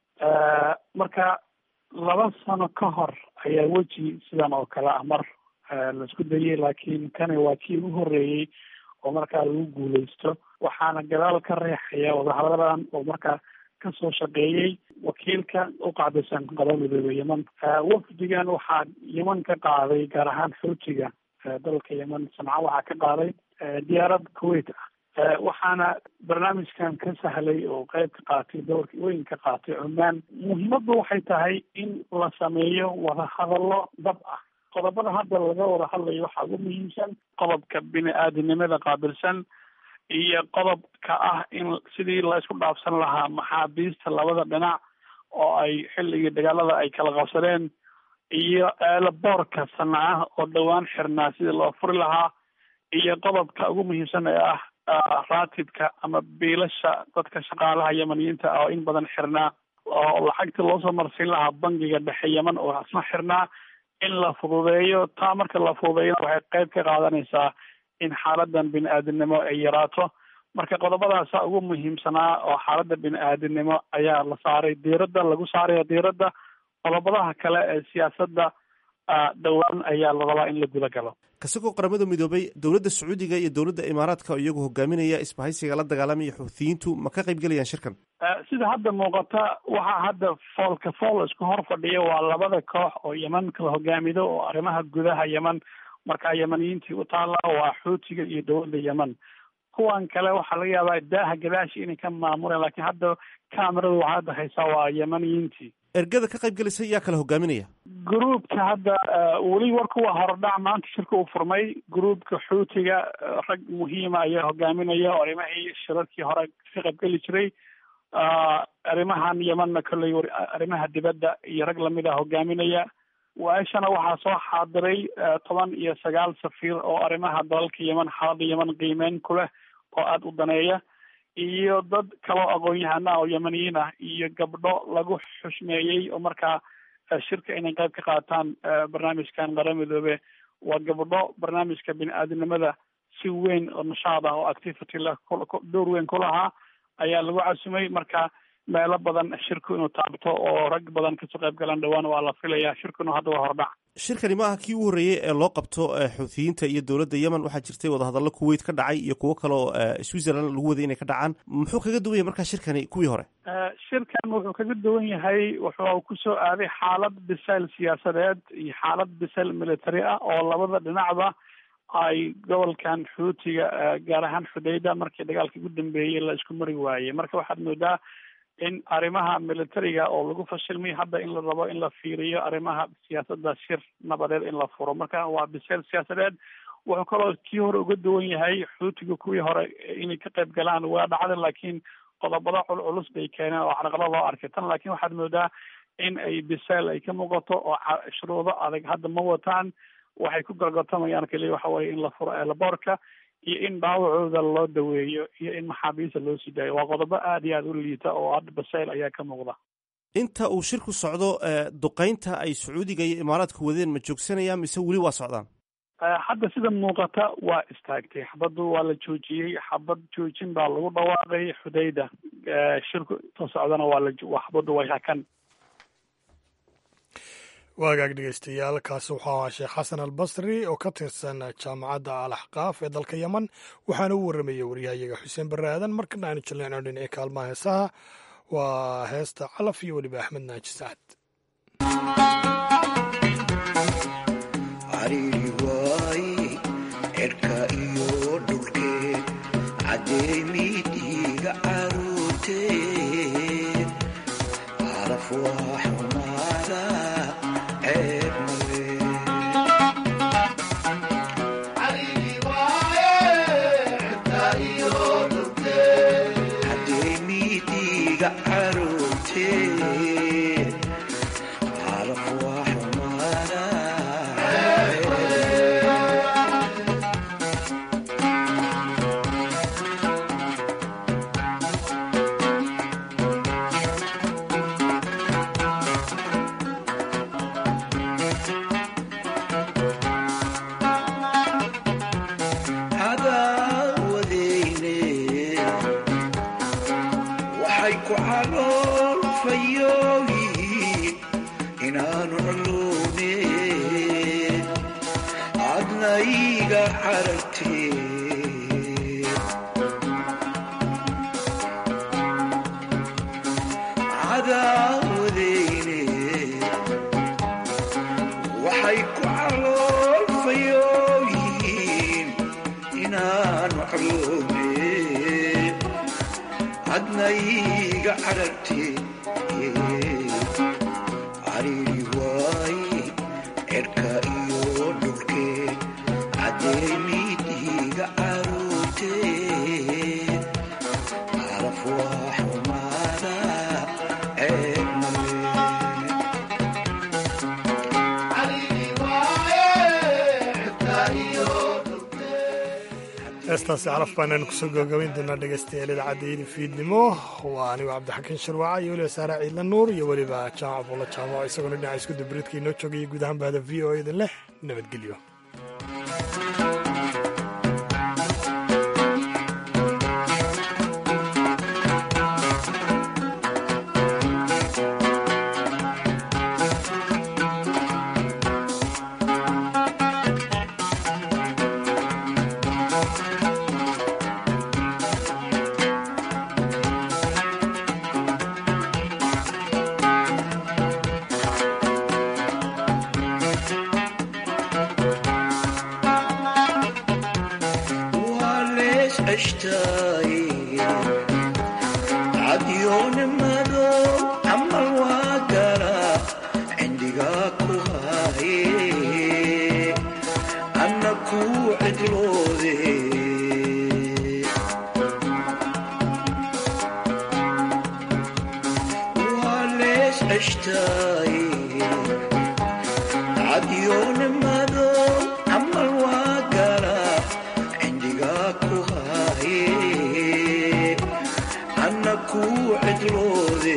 marka laba sano ka hor ayaa weji sidan oo kale ah mar laisku dayay, laakiin kani waa kii ugu horreeyey oo markaa lagu guuleysto, waxaana gadaal ka reexaya wadahadalladan oo markaa kasoo shaqeeyey wakiilka u qacdaysan qaramada midoobey yemen. wafdigan waxaa yemen ka qaaday gaar ahaan xuutiga dalka yemen sanca waxaa ka qaaday diyaarad kuwait ah, waxaana barnaamijkan ka sahlay oo qeyb ka qaatay doorka weyn ka qaatay cumaan. muhiimaddu waxay tahay in la sameeyo wadahadallo dab ah. qodobada hadda laga wada hadlayo waxaa ugu muhiimsan qodobka bini aadamnimada qaabilsan iyo qodobka ah in sidii la isku dhaafsan lahaa maxaabiista labada dhinac oo ay xilligii dagaalada ay kala qabsadeen, iyo eelaboorka sanca oo dhowaan xirnaa sidii loo furi lahaa, iyo qodobka ugu muhiimsan ee ah raatibka ama biilasha dadka shaqaalaha yemaniyiinta oo in badan xirnaa oo lacagta loosoo marsiin lahaa bangiga dhexe yemen oo asna xirnaa in la fududeeyo. taa marka la fududeeyana waxay qeyb ka qaadanaysaa in xaaladan bini aadamnimo ay yaraato. marka qodobadaasa ugu muhiimsanaa oo xaaladda bini aadamnimo ayaa la saaray diiradda lagu saaraya diiradda. qodobadaha kale ee siyaasadda dhowaan ayaa la rabaa in la guda galo. kasagoo qaramada midoobay dowladda sacuudiga iyo dowladda imaaraadka oo iyagu hogaaminaya isbahaysiga la dagaalamaya xuutiyiintu ma ka qayb gelayaan shirkan? sida hadda muuqata waxaa hadda foolka fool isku hor fadhiya waa labada koox oo yemen kala hogaamido oo arrimaha gudaha yemen markaa yemaniyiintii u taalla waa xuutiga iyo dowladda yemen. kuwan kale waxaa laga yaabaa daaha gadaashi inay ka maamuleen, laakiin hadda kameradu waxaa hadda haysaa waa yemaniyiintii. ergada ka qayb gelaysa yaa kala hogaaminaya? gruubka hadda weli warku waa horodhac. maanta shirka uu furmay gruubka xuutiga rag muhiima ayaa hogaaminaya oo arrimahii shirarkii hore ka qayb geli jiray. arrimahan yemenna kolley arrimaha dibadda iyo rag lamid ah hogaaminaya. waaishana waxaa soo xaadiray toban iyo sagaal safiir oo arrimaha dalalka yemen xaaladda yemen qiimeyn ku leh oo aada u daneeya, iyo dad kaloo aqoon-yahana oo yemeniyiin ah iyo gabdho lagu xushmeeyey oo markaa shirka inay qayb ka qaataan barnaamijkan qaramada midoobe. waa gabdho barnaamijka bini aadamnimada si weyn oo nashaad ah oo activity leh door weyn ku lahaa. ayaa lagu casumay. Marka meelo badan shirku inuu taabto oo rag badan kasoo qayb galaan dhawaan waa la filayaa. Shirkuna hadda waa hordhac. shirkani ma aha kii ugu horreeyey ee loo qabto xuuthiyiinta iyo dowladda yemen. waxaa jirtay wadahadallo kuwait ka dhacay iyo kuwo kale oo switzerland lagu waday inay ka dhacaan. muxuu kaga duwan yahay markaa shirkani kuwii hore? shirkan wuxuu kaga duwan yahay, wuxuu kusoo aaday xaalad bisayl siyaasadeed iyo xaalad bisayl military ah oo labada dhinacba ay gobolkan xuutiga gaar ahaan xudayda markii dagaalka ugu dambeeyey la isku mari waayey. marka waxaad moodaa in arrimaha militariga oo lagu fashilmay hadda in la rabo in la fiiriyo arrimaha siyaasadda shir nabadeed in la furo. marka waa bisayl siyaasadeed. wuxuu kaloo kii hore uga duwan yahay xuutiga kuwii hore inay ka qayb galaan waa dhacda, laakiin qodobada culculus bay keeneen oo carqalad loo arkay. tan laakiin waxaad moodaa in ay bisayl ay ka muuqato oo shuruudo adag hadda ma wataan. waxay ku gargartamayaan keliya waxa weye in la furo eelaboorka iyo in dhaawacooda loo daweeyo iyo in maxaabiista loo sii daayo. waa qodobo aad iyo aad u liita oo hadda basayl ayaa ka muuqda. inta uu shirku socdo duqeynta ay sacuudiga iyo imaaraadku wadeen ma joogsanayaan mise weli waa socdaan? hadda sida muuqata waa istaagtay. xabaddu waa la joojiyey. xabad joojin baa lagu dhawaaqay xudayda. shirku inta socdana waa la xabaddu way hakan. waagaag dhegeystayaal, kaasi wuxuu ahaa sheekh xasan albasri oo ka tirsan jaamacadda al axqaaf ee dalka yemen, waxaana u warramaya waryahayaga xuseen barre aadan. markana aanu jilnayno dhinaca kaalmaha heesaha, waa heesta calaf iyo weliba axmed naaji sacad. cariiri waaye cirka iyo dhulkeed cadeemidiga caruurteed calaf waa xumaada ceeb male. cariiri waaye cirka iyo dhulkeed cadeemidiga caruurteed calaf waa xumaada. waxay ku caloolfayooyihiin inaanu caloome adnayga cararti cariiri waaye cirka iyo dhulkee cadeemidiga caruurtee calaf waa xumaada ceeb male. heestaasi calaf baanaynu kusoo gabagabayn doonaa dhegeystayaal idaacadda fiidnimo. waa anigo cabdixakiin sharwaca iyo weliba saare ciidla nuur iyo weliba jaamac bulla jaamaco isaguna dhinaca isku dabridka inoo joogaya guud ahaan bahda v o idin leh nabadgelyo.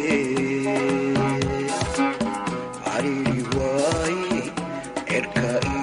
cariiri waaye cirka